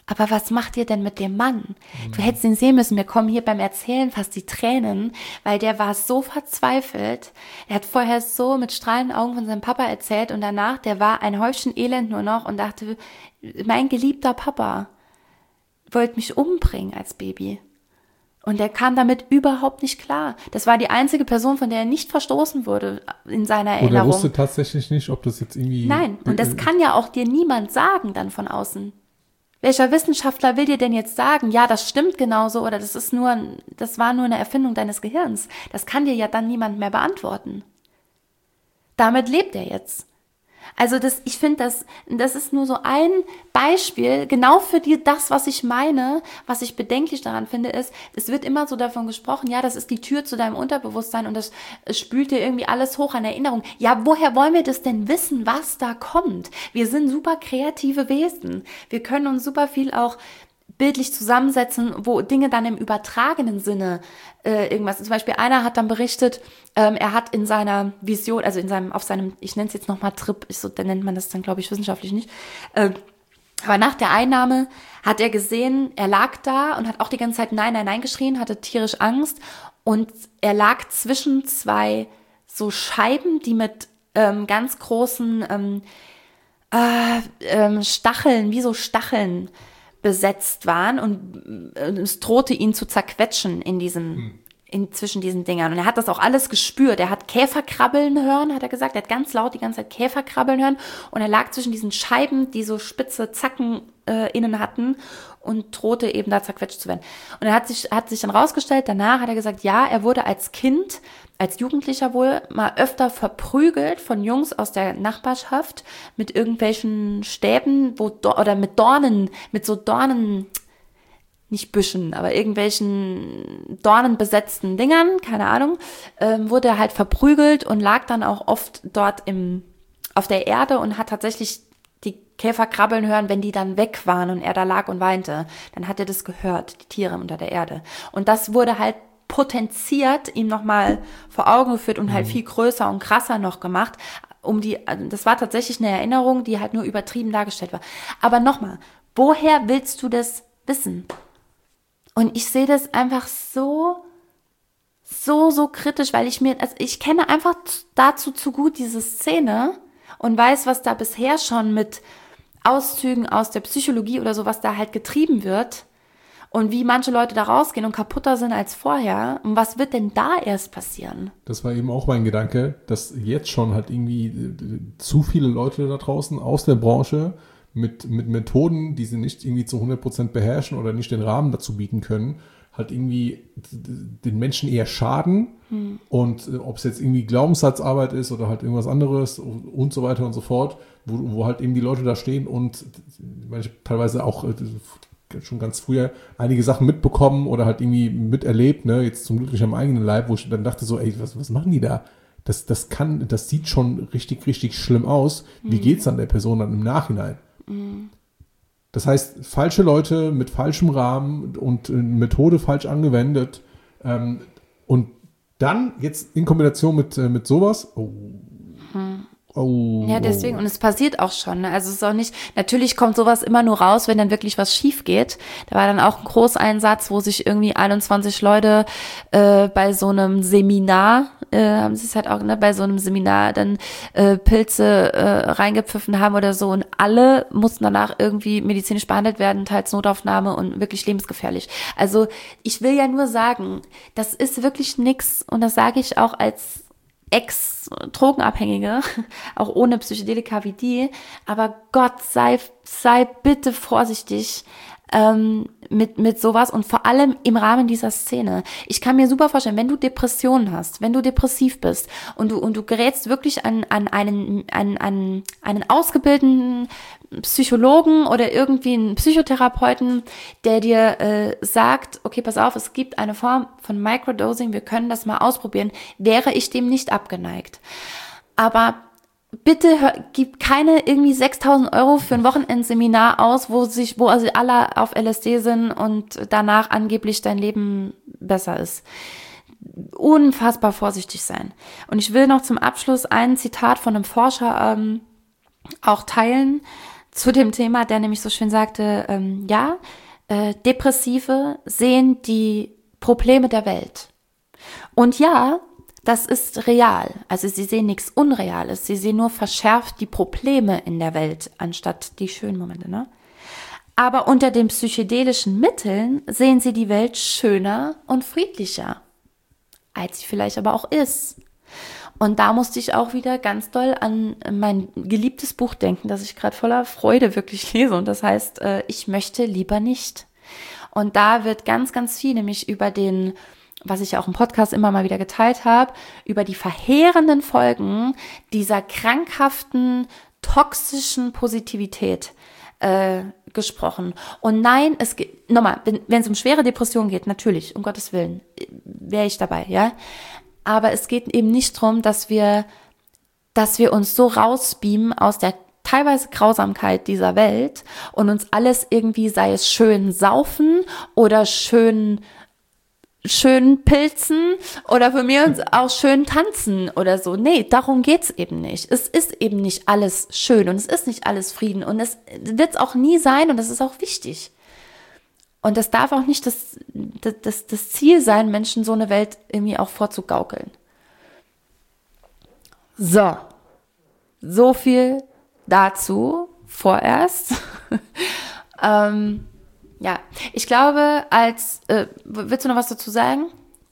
aber was macht ihr denn mit dem Mann? Mhm. Du hättest ihn sehen müssen, mir kommen hier beim Erzählen fast die Tränen, weil der war so verzweifelt. Er hat vorher so mit strahlenden Augen von seinem Papa erzählt und danach, der war ein Häufchen Elend nur noch und dachte, mein geliebter Papa wollte mich umbringen als Baby. Und er kam damit überhaupt nicht klar. Das war die einzige Person, von der er nicht verstoßen wurde in seiner Erinnerung. Und er wusste tatsächlich nicht, ob das jetzt irgendwie... Nein, und das kann ja auch dir niemand sagen dann von außen. Welcher Wissenschaftler will dir denn jetzt sagen, ja, das stimmt genauso oder das ist nur, das war nur eine Erfindung deines Gehirns? Das kann dir ja dann niemand mehr beantworten. Damit lebt er jetzt. Also das, ich finde, das, das ist nur so ein Beispiel, genau für die, das, was ich meine, was ich bedenklich daran finde, ist, es wird immer so davon gesprochen, ja, das ist die Tür zu deinem Unterbewusstsein und das spült dir irgendwie alles hoch an Erinnerung. Ja, woher wollen wir das denn wissen, was da kommt? Wir sind super kreative Wesen. Wir können uns super viel auch bildlich zusammensetzen, wo Dinge dann im übertragenen Sinne äh, irgendwas. Zum Beispiel einer hat dann berichtet, ähm, er hat in seiner Vision, also in seinem, auf seinem, ich nenne es jetzt nochmal Trip, ich so, dann nennt man das dann, glaube ich, wissenschaftlich nicht. Äh, aber nach der Einnahme hat er gesehen, er lag da und hat auch die ganze Zeit Nein, Nein, Nein geschrien, hatte tierisch Angst und er lag zwischen zwei so Scheiben, die mit ähm, ganz großen ähm, äh, ähm, Stacheln, wie so Stacheln besetzt waren und es drohte ihn zu zerquetschen in diesem, hm. in, zwischen diesen Dingern. Und er hat das auch alles gespürt. Er hat Käfer krabbeln hören, hat er gesagt. Er hat ganz laut die ganze Zeit Käfer krabbeln hören und er lag zwischen diesen Scheiben, die so spitze Zacken äh, innen hatten und drohte eben da zerquetscht zu werden. Und er hat sich, hat sich dann rausgestellt, danach hat er gesagt, ja, er wurde als Kind, als Jugendlicher wohl, mal öfter verprügelt von Jungs aus der Nachbarschaft mit irgendwelchen Stäben, wo oder mit Dornen, mit so Dornen, nicht Büschen, aber irgendwelchen dornenbesetzten Dingern, keine Ahnung, ähm, wurde er halt verprügelt und lag dann auch oft dort im, auf der Erde und hat tatsächlich die Käfer krabbeln hören, wenn die dann weg waren und er da lag und weinte. Dann hat er das gehört, die Tiere unter der Erde. Und das wurde halt potenziert, ihm nochmal vor Augen geführt und halt viel größer und krasser noch gemacht, um die, das war tatsächlich eine Erinnerung, die halt nur übertrieben dargestellt war. Aber nochmal, woher willst du das wissen? Und ich sehe das einfach so, so, so kritisch, weil ich mir, also ich kenne einfach dazu zu gut diese Szene und weiß, was da bisher schon mit Auszügen aus der Psychologie oder so, was da halt getrieben wird. Und wie manche Leute da rausgehen und kaputter sind als vorher. Und was wird denn da erst passieren? Das war eben auch mein Gedanke, dass jetzt schon halt irgendwie zu viele Leute da draußen aus der Branche mit, mit Methoden, die sie nicht irgendwie zu hundert Prozent beherrschen oder nicht den Rahmen dazu bieten können, halt irgendwie den Menschen eher schaden. Hm. Und äh, ob es jetzt irgendwie Glaubenssatzarbeit ist oder halt irgendwas anderes und so weiter und so fort, wo, wo halt eben die Leute da stehen und manche teilweise auch äh, schon ganz früher einige Sachen mitbekommen oder halt irgendwie miterlebt, ne, jetzt zum Glück nicht am eigenen Leib, wo ich dann dachte so, ey, was, was machen die da? Das, das kann, das sieht schon richtig, richtig schlimm aus. Wie mhm. geht's dann der Person dann im Nachhinein? Mhm. Das heißt, falsche Leute mit falschem Rahmen und Methode falsch angewendet ähm, und dann jetzt in Kombination mit, äh, mit sowas, oh, mhm. Oh, ja, deswegen. Und es passiert auch schon. Ne? Also es ist auch nicht, natürlich kommt sowas immer nur raus, wenn dann wirklich was schief geht. Da war dann auch ein Großeinsatz, wo sich irgendwie einundzwanzig Leute äh, bei so einem Seminar, äh, haben sie es halt auch, ne, bei so einem Seminar dann äh, Pilze äh, reingepfiffen haben oder so und alle mussten danach irgendwie medizinisch behandelt werden, teils Notaufnahme und wirklich lebensgefährlich. Also ich will ja nur sagen, das ist wirklich nix und das sage ich auch als Ex-Drogenabhängige, auch ohne Psychedelika wie die, aber Gott, sei, sei bitte vorsichtig ähm, mit, mit sowas und vor allem im Rahmen dieser Szene. Ich kann mir super vorstellen, wenn du Depressionen hast, wenn du depressiv bist und du, und du gerätst wirklich an, an, einen, an, an einen ausgebildeten Psychologen oder irgendwie einen Psychotherapeuten, der dir äh, sagt, okay, pass auf, es gibt eine Form von Microdosing, wir können das mal ausprobieren, wäre ich dem nicht abgeneigt. Aber bitte hör, gib keine irgendwie sechstausend Euro für ein Wochenendseminar aus, wo sich, wo also alle auf L S D sind und danach angeblich dein Leben besser ist. Unfassbar vorsichtig sein. Und ich will noch zum Abschluss ein Zitat von einem Forscher ähm, auch teilen, zu dem Thema, der nämlich so schön sagte, ähm, ja, äh, Depressive sehen die Probleme der Welt. Und ja, das ist real. Also sie sehen nichts Unreales. Sie sehen nur verschärft die Probleme in der Welt, anstatt die schönen Momente, ne? Aber unter den psychedelischen Mitteln sehen sie die Welt schöner und friedlicher, als sie vielleicht aber auch ist. Und da musste ich auch wieder ganz doll an mein geliebtes Buch denken, das ich gerade voller Freude wirklich lese. Und das heißt, ich möchte lieber nicht. Und da wird ganz, ganz viel nämlich über den, was ich ja auch im Podcast immer mal wieder geteilt habe, über die verheerenden Folgen dieser krankhaften, toxischen Positivität äh, gesprochen. Und nein, es geht, nochmal, wenn, wenn es um schwere Depressionen geht, natürlich, um Gottes Willen, wäre ich dabei, ja. Aber es geht eben nicht darum, dass wir, dass wir uns so rausbeamen aus der teilweise Grausamkeit dieser Welt und uns alles irgendwie, sei es schön saufen oder schön schön pilzen oder für mir uns auch schön tanzen oder so. Nee, darum geht's eben nicht. Es ist eben nicht alles schön und es ist nicht alles Frieden und es wird's auch nie sein und das ist auch wichtig. Und das darf auch nicht das, das, das Ziel sein, Menschen so eine Welt irgendwie auch vorzugaukeln. So, so viel dazu vorerst. ähm, Ja, ich glaube, als, äh, willst du noch was dazu sagen?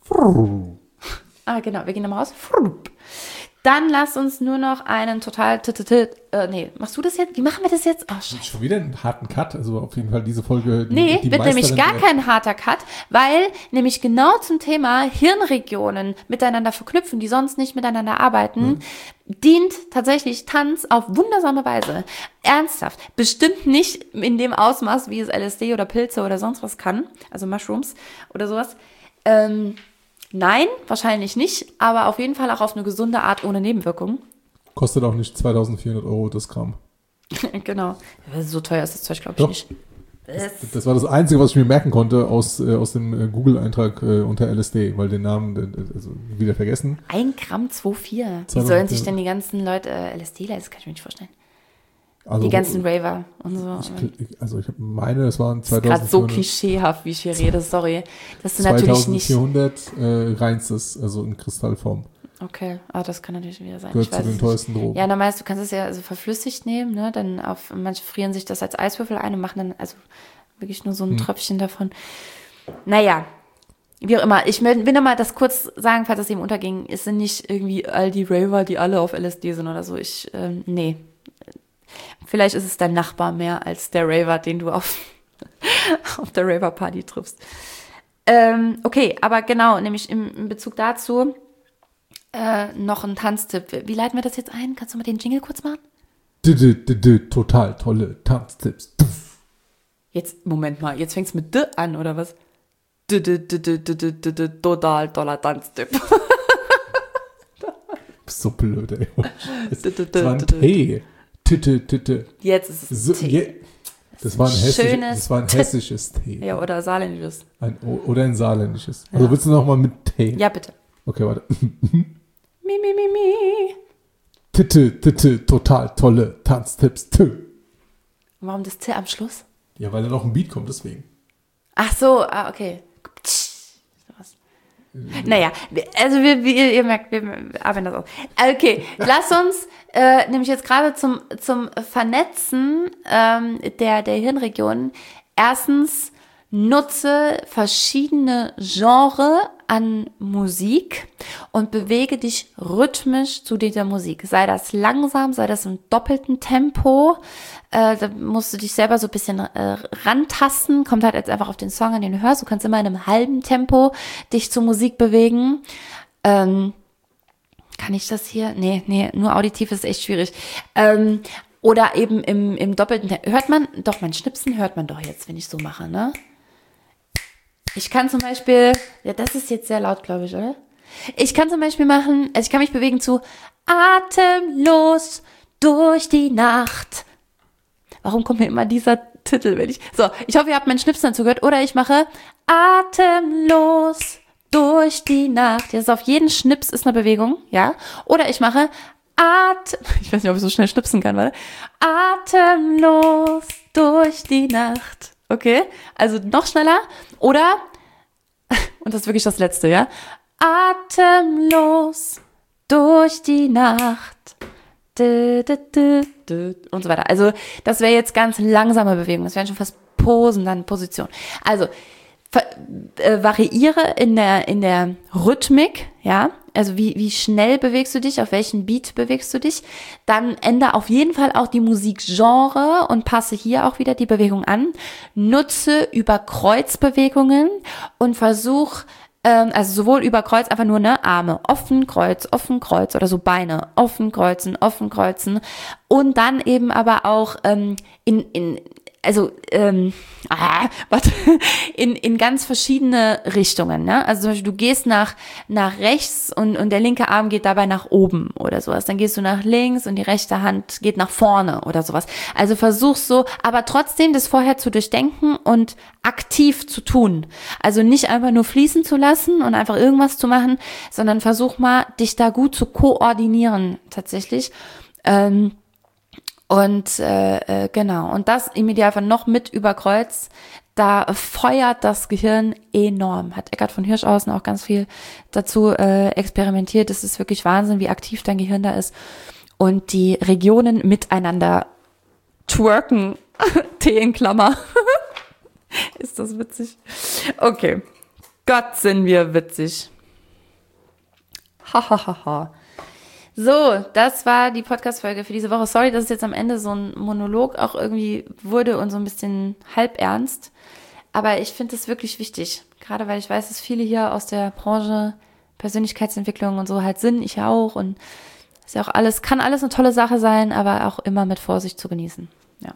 Ah, genau, wir gehen nochmal raus. Dann lass uns nur noch einen total, äh, nee, machst du das jetzt? Wie machen wir das jetzt? Oh, scheiße. Schon wieder einen harten Cut, also auf jeden Fall diese Folge. Die, nee, die wird nämlich gar kein harter Cut, weil nämlich genau zum Thema Hirnregionen miteinander verknüpfen, die sonst nicht miteinander arbeiten, hm. dient tatsächlich Tanz auf wundersame Weise. Ernsthaft. Bestimmt nicht in dem Ausmaß, wie es L S D oder Pilze oder sonst was kann, also Mushrooms oder sowas. Ähm, nein, wahrscheinlich nicht, aber auf jeden Fall auch auf eine gesunde Art ohne Nebenwirkungen. Kostet auch nicht zweitausendvierhundert Euro das Gramm. Genau. So teuer ist das Zeug, glaube ich, Doch. nicht. Das, das war das Einzige, was ich mir merken konnte aus, äh, aus dem äh, Google-Eintrag äh, unter L S D, weil den Namen äh, also wieder vergessen. Ein Gramm zwei Komma vier. Wie sollen sich denn die ganzen Leute äh, L S D leisten? Das kann ich mir nicht vorstellen. Also, die ganzen Raver und so. Ich, also ich meine, das waren zweitausendvierhundert. Das ist gerade so klischeehaft, wie ich hier rede, sorry. Das sind natürlich nicht... zweitausendvierhundert äh, reinstes, also in Kristallform. Okay, ah, das kann natürlich wieder sein. Gehört zu den teuersten Drogen. Ja, normal, du kannst es ja also verflüssigt nehmen, ne? Dann auf, manche frieren sich das als Eiswürfel ein und machen dann also wirklich nur so ein hm. Tröpfchen davon. Naja, wie auch immer. Ich will noch mal das kurz sagen, falls das eben unterging. Es sind nicht irgendwie all die Raver, die alle auf L S D sind oder so. Ich, ähm, nee. Vielleicht ist es dein Nachbar mehr als der Raver, den du auf, auf der Raver-Party triffst. Ähm, okay, aber genau, nämlich im, in Bezug dazu äh, noch ein Tanztipp. Wie leiten wir das jetzt ein? Kannst du mal den Jingle kurz machen? Total tolle Tanztipps. Jetzt, Moment mal, jetzt fängst du mit D an, oder was? Total toller Tanztipp. So blöd, ey. Das war ein T. Titte, Titte. Jetzt ist es so, T. Je, das, war ein hessisch, das war ein hessisches T. Ja, oder saarländisches. Ein, oder ein saarländisches. Also ja. Willst du noch mal mit T? Ja, bitte. Okay, warte. Mi, mi, mi, mi. Titte, Titte, total tolle Tanztipps. T. Warum das T am Schluss? Ja, weil da noch ein Beat kommt, deswegen. Ach so, ah, okay. Naja, also wir, wir, ihr merkt, wir arbeiten das aus. Okay, lass uns äh, nämlich jetzt gerade zum, zum Vernetzen ähm, der, der Hirnregionen erstens nutze verschiedene Genres an Musik und bewege dich rhythmisch zu dieser Musik. Sei das langsam, sei das im doppelten Tempo. Äh, da musst du dich selber so ein bisschen äh, rantasten. Kommt halt jetzt einfach auf den Song, an den du hörst. Du kannst immer in einem halben Tempo dich zur Musik bewegen. Ähm, kann ich das hier? Nee, nee, nur auditiv ist echt schwierig. Ähm, oder eben im, im doppelten Tempo. Hört man? Doch, mein Schnipsen hört man doch jetzt, wenn ich so mache, ne? Ich kann zum Beispiel, ja, das ist jetzt sehr laut, glaube ich, oder? Ich kann zum Beispiel machen, also ich kann mich bewegen zu atemlos durch die Nacht. Warum kommt mir immer dieser Titel, wenn ich, so, ich hoffe, ihr habt meinen Schnipsen dazu gehört, oder ich mache atemlos durch die Nacht. Das ist auf jeden Schnips ist eine Bewegung, ja? Oder ich mache Atem, ich weiß nicht, ob ich so schnell schnipsen kann, warte. Atemlos durch die Nacht. Okay, also noch schneller. Oder, und das ist wirklich das Letzte, ja. Atemlos durch die Nacht. Du, du, du, du, und so weiter. Also das wäre jetzt ganz langsame Bewegung. Das wären schon fast Posen, dann Position. Also äh, variiere in der in der Rhythmik, ja. Also wie wie schnell bewegst du dich, auf welchen Beat bewegst du dich? Dann ändere auf jeden Fall auch die Musikgenre und passe hier auch wieder die Bewegung an. Nutze über Kreuzbewegungen und versuch also sowohl über Kreuz, einfach nur, ne, Arme, offen, Kreuz, offen, Kreuz oder so Beine, offen, kreuzen, offen, kreuzen und dann eben aber auch ähm, in, in, also, ähm, ah, warte, in, in ganz verschiedene Richtungen, ne, also zum Beispiel du gehst nach, nach rechts und, und der linke Arm geht dabei nach oben oder sowas, dann gehst du nach links und die rechte Hand geht nach vorne oder sowas, also versuch so, aber trotzdem das vorher zu durchdenken und aktiv zu tun, also nicht einfach nur fließen zu lassen und einfach irgendwas zu machen, sondern versuch mal, dich da gut zu koordinieren, tatsächlich, ähm, Und äh, äh, genau, und das im Idealfall noch mit über Kreuz, da feuert das Gehirn enorm. Hat Eckhard von Hirschhausen auch ganz viel dazu äh, experimentiert. Es ist wirklich Wahnsinn, wie aktiv dein Gehirn da ist. Und die Regionen miteinander twerken, T in Klammer. Ist das witzig? Okay, Gott, sind wir witzig. Ha, ha, ha, ha. So, das war die Podcast-Folge für diese Woche. Sorry, dass es jetzt am Ende so ein Monolog auch irgendwie wurde und so ein bisschen halb ernst. Aber ich finde es wirklich wichtig. Gerade weil ich weiß, dass viele hier aus der Branche Persönlichkeitsentwicklung und so halt sind. Ich ja auch. Und ist ja auch alles, kann alles eine tolle Sache sein, aber auch immer mit Vorsicht zu genießen. Ja.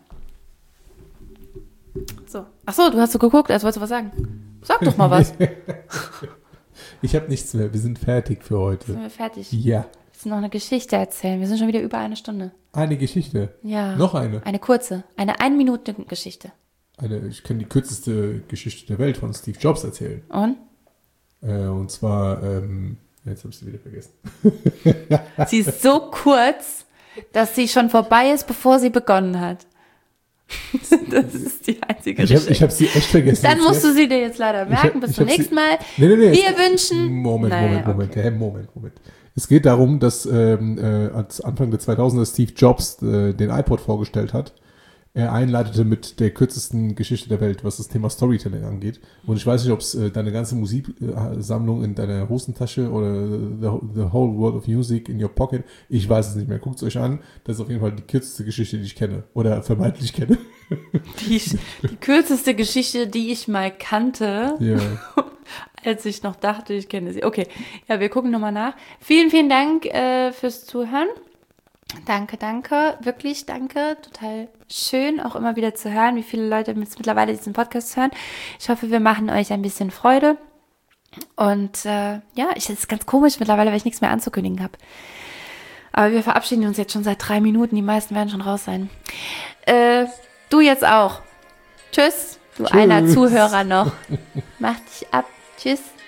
So. Ach so, du hast so geguckt, als wolltest du was sagen. Sag doch mal was. Ich habe nichts mehr. Wir sind fertig für heute. Sind wir fertig? Ja. Noch eine Geschichte erzählen. Wir sind schon wieder über eine Stunde. Eine Geschichte? Ja. Noch eine? Eine kurze. Eine Ein-Minuten-Geschichte. Eine, ich kann die kürzeste Geschichte der Welt von Steve Jobs erzählen. Und? Äh, und zwar, ähm, jetzt habe ich sie wieder vergessen. Sie ist so kurz, dass sie schon vorbei ist, bevor sie begonnen hat. Das ist die einzige ich hab, Geschichte. Ich habe sie echt vergessen. Dann musst du sie dir jetzt leider merken. Hab, Bis zum nächsten sie, Mal. Nee, nee, nee. Wir wünschen... Moment, naja, Moment, Moment, okay. Moment, Moment. Es geht darum, dass ähm, äh, als Anfang der zweitausender Steve Jobs äh, den iPod vorgestellt hat. Er einleitete mit der kürzesten Geschichte der Welt, was das Thema Storytelling angeht. Und ich weiß nicht, ob es äh, deine ganze Musiksammlung in deiner Hosentasche oder the, the whole world of music in your pocket, ich weiß es nicht mehr. Guckt es euch an. Das ist auf jeden Fall die kürzeste Geschichte, die ich kenne. Oder vermeintlich kenne. Die, die kürzeste Geschichte, die ich mal kannte. Ja. Als ich noch dachte, ich kenne sie. Okay, ja, wir gucken nochmal nach. Vielen, vielen Dank äh, fürs Zuhören. Danke, danke, wirklich danke. Total schön, auch immer wieder zu hören, wie viele Leute mittlerweile diesen Podcast hören. Ich hoffe, wir machen euch ein bisschen Freude. Und äh, ja, es ist ganz komisch mittlerweile, weil ich nichts mehr anzukündigen habe. Aber wir verabschieden uns jetzt schon seit drei Minuten. Die meisten werden schon raus sein. Äh, du jetzt auch. Tschüss, du Tschüss. Einer Zuhörer noch. Mach dich ab. Tschüss.